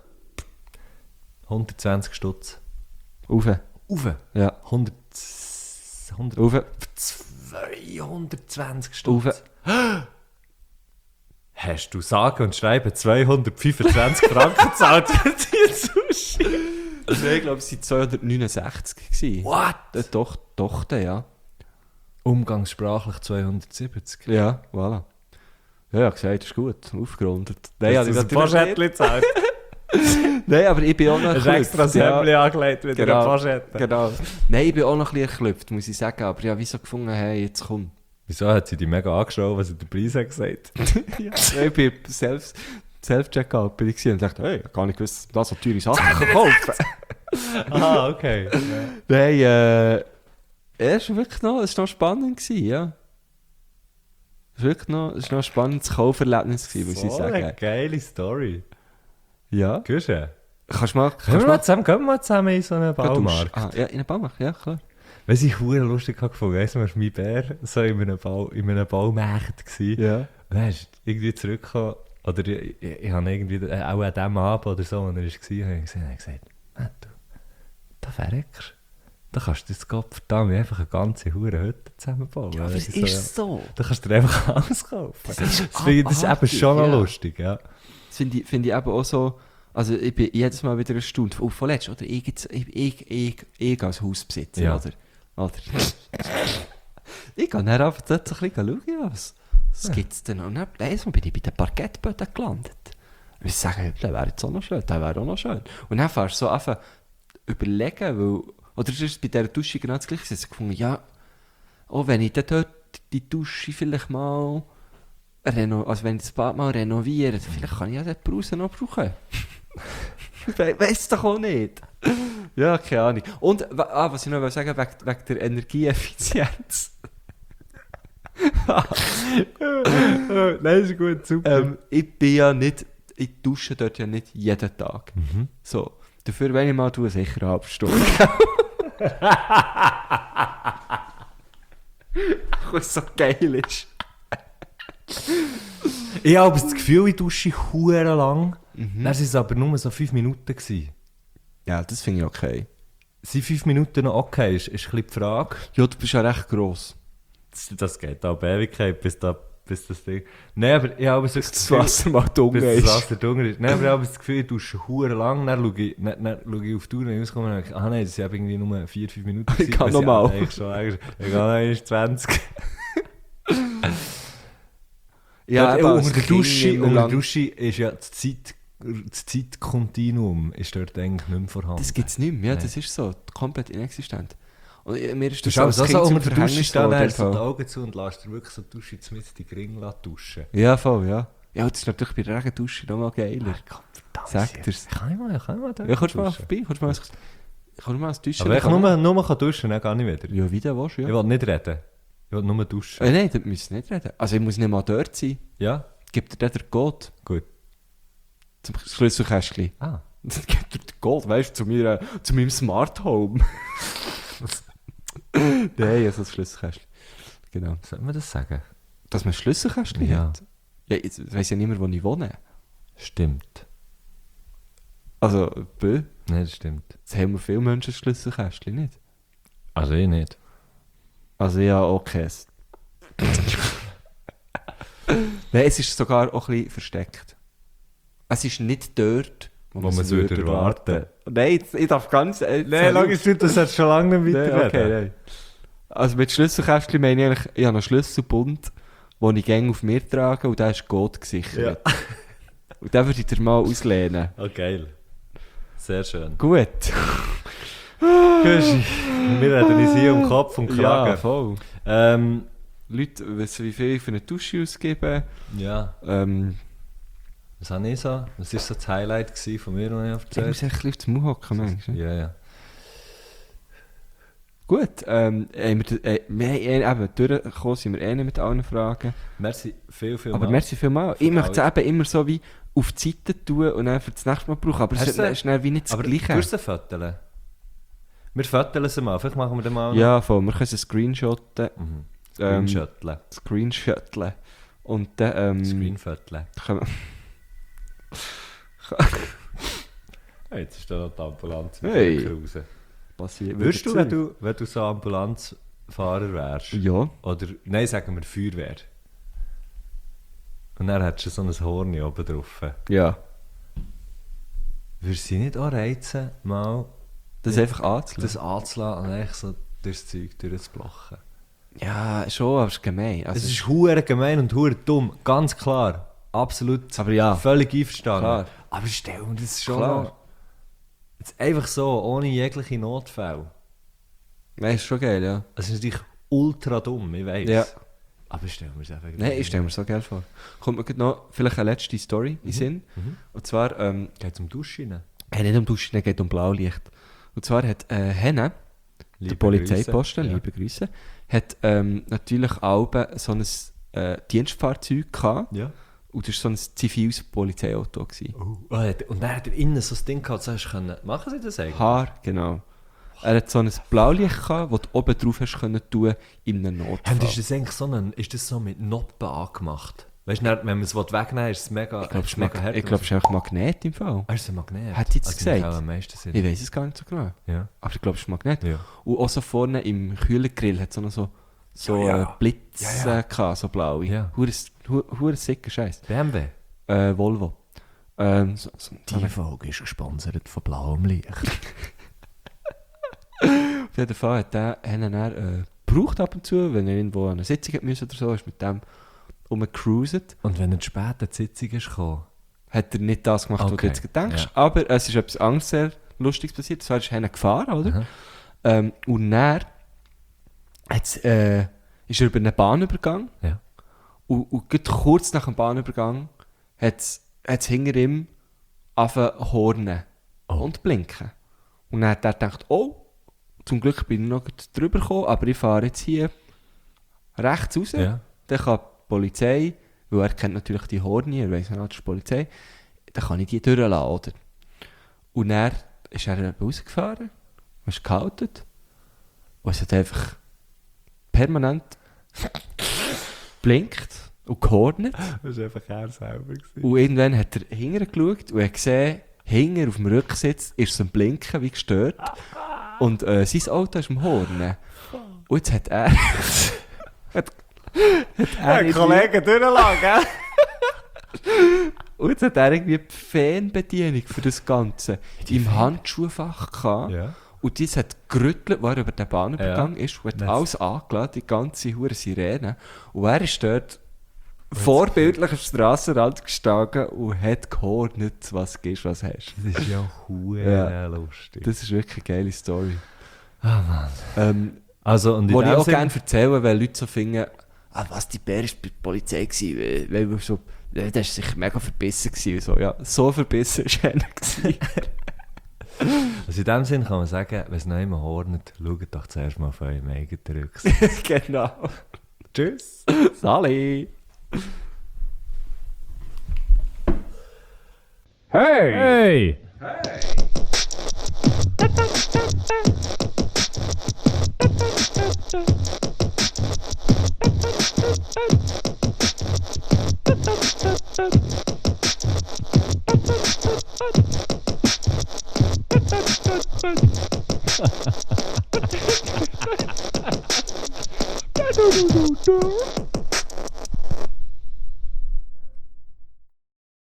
120 Stutz. Rauf. Ja. 100... Rauf. 220 Stutz. Rauf. Hast du sage und schreibe 225 Franken gezahlt für die Sushi? Nein, ich glaube, es waren 269 gewesen. What? Doch, ja. Umgangssprachlich 270. Ja, voilà. Ja, ich habe gesagt, das ist gut, aufgerundet. Nein, Hast du ein Poschettchen gezahlt? Nein, aber ich bin auch noch Hast du extra das Hemdchen angelegt mit einer genau, Poschette? genau. Nein, ich bin auch noch ein bisschen erklüpft, muss ich sagen. Aber ja, wieso gefunden, hey, jetzt komm. Wieso hat sie dich mega angeschaut, was sie den Preis hat gesagt? Ja. Ich bin Self-Checkout bin ich und dachte, hey, ich habe gar nicht gewusst, dass man da so teure Sachen kaufen kann. Ah, okay. Nein, es war wirklich noch spannend gewesen, ja. Es war noch ein spannendes Kauferlebnis gewesen, muss ich sagen. Eine geile Story. Ja. Gehst du? Kannst du mal... Gehen wir mal zusammen in so einen Baumarkt. Ja, in einen Baumarkt, ja, klar. Weißt du, ich habe lustig gefunden. Weißt du, mein Bär so in einem Baumarkt gewesen. Ja. Und dann ist irgendwie zurückgekommen. Oder ich habe irgendwie auch an diesem Abend oder so, als er war, habe ich gesagt, du, da verreckst. Da kannst du das verdammt einfach eine ganze hure Hütte zusammenbauen. Ja, das ist so. Da kannst du dir einfach alles kaufen. Das finde ich eben schon noch lustig, ja. Das finde ich eben auch so... Also ich bin jedes Mal wieder erstaunt. Oh, vorletzt, oder? Ich als Hausbesitzer, Ja. oder? Ich gehe dann einfach dort so ein bisschen schauen, was gibt es denn noch. Und dann bin ich bei den Parkettböden gelandet. Wir sagen, der wäre jetzt auch noch schön, der wäre auch noch schön. Und dann fährst du so einfach überlegen, weil, oder ist es bei dieser Dusche genau das Gleiche? Ich gefunden, ja, auch wenn ich dann dort die Dusche vielleicht mal also wenn ich das Bad mal renoviere, vielleicht kann ich ja den Brause noch brauchen. Weiss doch auch nicht. Ja, keine Ahnung. Und, was ich noch sagen wollte, wegen der Energieeffizienz. Nein, ist gut, super. Ich bin ja nicht, ich dusche dort ja nicht jeden Tag. So. Dafür, wenn ich mal tue, sicher eine halbe Stunde. Was so geil ist. Ich habe das Gefühl, ich dusche hure lang. Dann waren es aber nur so 5 Minuten gewesen. Ja, das finde ich okay. Sind 5 Minuten noch okay? Ist ein bisschen die Frage. Ja, du bist ja recht gross. Das geht auch bei Ewigkeit, bis das Ding... Nein, aber ich habe so Das Wasser mal dunkel bis das ist. Wasser dunkel ist. Nein, aber ich habe das Gefühl, ich dusche hure lang. Dann schaue ich auf die Uhr und rauskomme und denke, nein, das sind irgendwie nur 4-5 Minuten. Ich kann noch mal. Ich kann noch 20. Ja, Dort, eben, unter der Dusche, lang. ist ja das Zeitkontinuum ist dort eigentlich nicht mehr vorhanden. Das gibt es nicht mehr, ja, Nein. das ist so, komplett inexistent. Und mir ist Du das schaust als also Kind unter zum der Dusche Verhängnis stehen, geworden, hast du im die Fall. Augen zu und lässt dir wirklich so die Dusche mit die Ring duschen. Ja, voll, ja. Ja, das ist natürlich bei der Regendusche noch mal geiler. Sag dir's. Kann ich mal da Ja, kommst du mal duschen? vorbei, kommst du mal als Duschen. Aber ich nur kann duschen, dann gar nicht wieder. Ja, wie du willst, ja. Ich will nicht reden. Ich will nur duschen. Nein, da müssen wir nicht reden. Also ich muss nicht mal dort sein. Ja? Gibt dir der Code Gut. zum Schlüsselkästchen. Ah. Das gibt dir den Code, weißt du, zu meinem Smart Home. Nein, also das Schlüsselkästchen. Genau. Sollte man das sagen? Dass man ein Schlüsselkästchen Ja. hat? Ja, jetzt weiss ja niemand, wo ich wohne. Stimmt. Also, Nein, das stimmt. jetzt haben wir viele Menschen ein Schlüsselkästchen, nicht? Also ich nicht. Also ja, okay. Nein, es ist sogar auch ein bisschen versteckt. Es ist nicht dort, Wo man es würde erwarten. Nein, ich darf ganz... Nein, logisch, das hat schon lange nicht Nein, weiter okay, nein. Also mit Schlüsselkästchen meine ich eigentlich, ich habe einen Schlüsselbund, den ich gerne auf mir trage und der ist Gott gesichert. Und den würde ich dir mal auslehnen. Oh, geil. Sehr schön. Gut. Gusch, wir reden uns hier um Kopf und Ja, Kragen. voll. Ähm, Leute wissen, wie viel ich für eine Dusche ausgeben. ja. Was habe ich so? Was war so das Highlight von mir, was ich Ich erzählt muss echt ein bisschen auf den Mund hocken, manchmal. Ja, ja. Gut, wir haben eben durchgekommen, sind wir nicht mit allen Fragen. Merci viel Aber merci vielmals. Ich möchte es eben immer so wie auf die Seite tun und dann für das nächste Mal brauchen. Aber es Hast du- ist dann wie nicht das Aber Gleiche. tust du sie foteln? Wir foteln sie mal. Vielleicht machen wir dann mal... Ja, voll. Wir können es screenshotten. Mhm. Ähm, Screenshotteln. Screenshotteln. Und dann... Screenfoteln. können wir- Hey, jetzt ist da noch die Ambulanz mit Hey. raus. passiert. Würdest du, wieder wenn du so Ambulanzfahrer wärst, Ja. oder, nein, sagen wir Feuerwehr, und dann hättest du so ein Horn oben drauf, Ja. würdest du sie nicht anreizen, mal Das einfach anzulassen. das anzulassen und eigentlich so durchs Zeug durchzublochen? Ja, schon, aber es ist gemein. Also, Es ist hure gemein und hure dumm, ganz klar. Absolut. Aber ja. Völlig einverstanden. Klar. Aber stell mir das schon Klar. noch- Jetzt einfach so, ohne jegliche Notfälle. Nein, ist schon geil, ja. Es ist natürlich ultra dumm, ich weiß. Ja. Aber stell mir es einfach Nein, ich stelle mir so geil vor. Kommt mir gerade noch vielleicht eine letzte Story in den Sinn. Und zwar, Geht es um Duschen? nicht um Duschen, es geht um Blaulicht. Und zwar hat Henne, der Liebe Polizeiposten, Grüße. liebe Grüße, hat natürlich auch so ein Dienstfahrzeug gehabt. Ja. Und das war so ein ziviles Polizeiauto. Gewesen. Und dann hat er innen so ein Ding gehabt, so hast du können. Machen sie das eigentlich? Haar, genau. Er hat so ein Blaulicht gehabt, das du oben drauf hast können tun in einem Notfall. Und ist das eigentlich ist das so mit Noppen angemacht? Weißt du, wenn man es wegnehmen will, ist es mega, Ich glaube, es ist mega hart. ich glaub, es ist einfach Magnet im Fall. ist ein Magnet. Hat jetzt Also, die machen gesagt? auch am meisten Sinn. Ich weiß es gar nicht so genau. Ja. Aber ich glaube, es ist Magnet. Ja. Und auch so vorne im Kühlergrill hat es auch noch so Ja, ja. Blitze Ja, ja. gehabt, so blaue. Ja. Hure sicker Scheiß. BMW. Volvo. So eine Folge ist gesponsert von blauem Licht. Auf jeden Fall hat der dann gebraucht ab und zu, wenn er irgendwo an eine Sitzung hat müssen oder so, ist mit dem rumgecruiset. Und wenn er zu spät an die Sitzung ist gekommen, hat er nicht das gemacht, was du Okay, jetzt denkst. ja. Aber es ist etwas anderes sehr Lustiges passiert. Zwar ist er gefahren, oder? Und dann ist er über einen Bahnübergang. Ja. Und gerade kurz nach dem Bahnübergang hat es hinter ihm angefangen zu hornen und blinken. Und dann hat er gedacht, oh, zum Glück bin ich noch drüber gekommen, aber ich fahre jetzt hier rechts raus. Ja. Dann kann die Polizei, weil er kennt natürlich die Hornie, er weiss nicht, das ist die Polizei, dann kann ich die durchlassen, oder? Und dann ist er rausgefahren, ist gehalten und es hat einfach permanent blinkt und gehornet. Das war einfach er selber. Und irgendwann hat er hinterher geschaut und hat gesehen, hinter auf dem Rücksitz ist es am Blinken wie gestört. Und sein Auto ist am Hornen. Und jetzt hat er... Kollege, durchlassen, Und jetzt hat er irgendwie die Fernbedienung für das Ganze im Handschuhfach gehabt. Ja. Und das hat gerüttelt, wo er über den Bahnübergang ist und hat Das- alles angeladen, die ganze hure Sirene. Und er ist dort vorbildlich am Strassenrand gestanden und hat gehornet, was gibst, was hast. Das ist ja hure Ja. lustig. Das ist wirklich eine geile Story. Also, und in Wo ich dem auch Sinn- gerne erzählen, weil Leute so finden, was, die Bär war bei der Polizei, gewesen, weil wir so, der war sicher mega verbissen gewesen. Und so, ja, so verbissen war er nicht. Also in dem Sinn kann man sagen, wenn es noch immer hornet, schaut doch zuerst mal auf euren eigenen Rücksitz. Genau. Tschüss. Sali. Hey! Hey!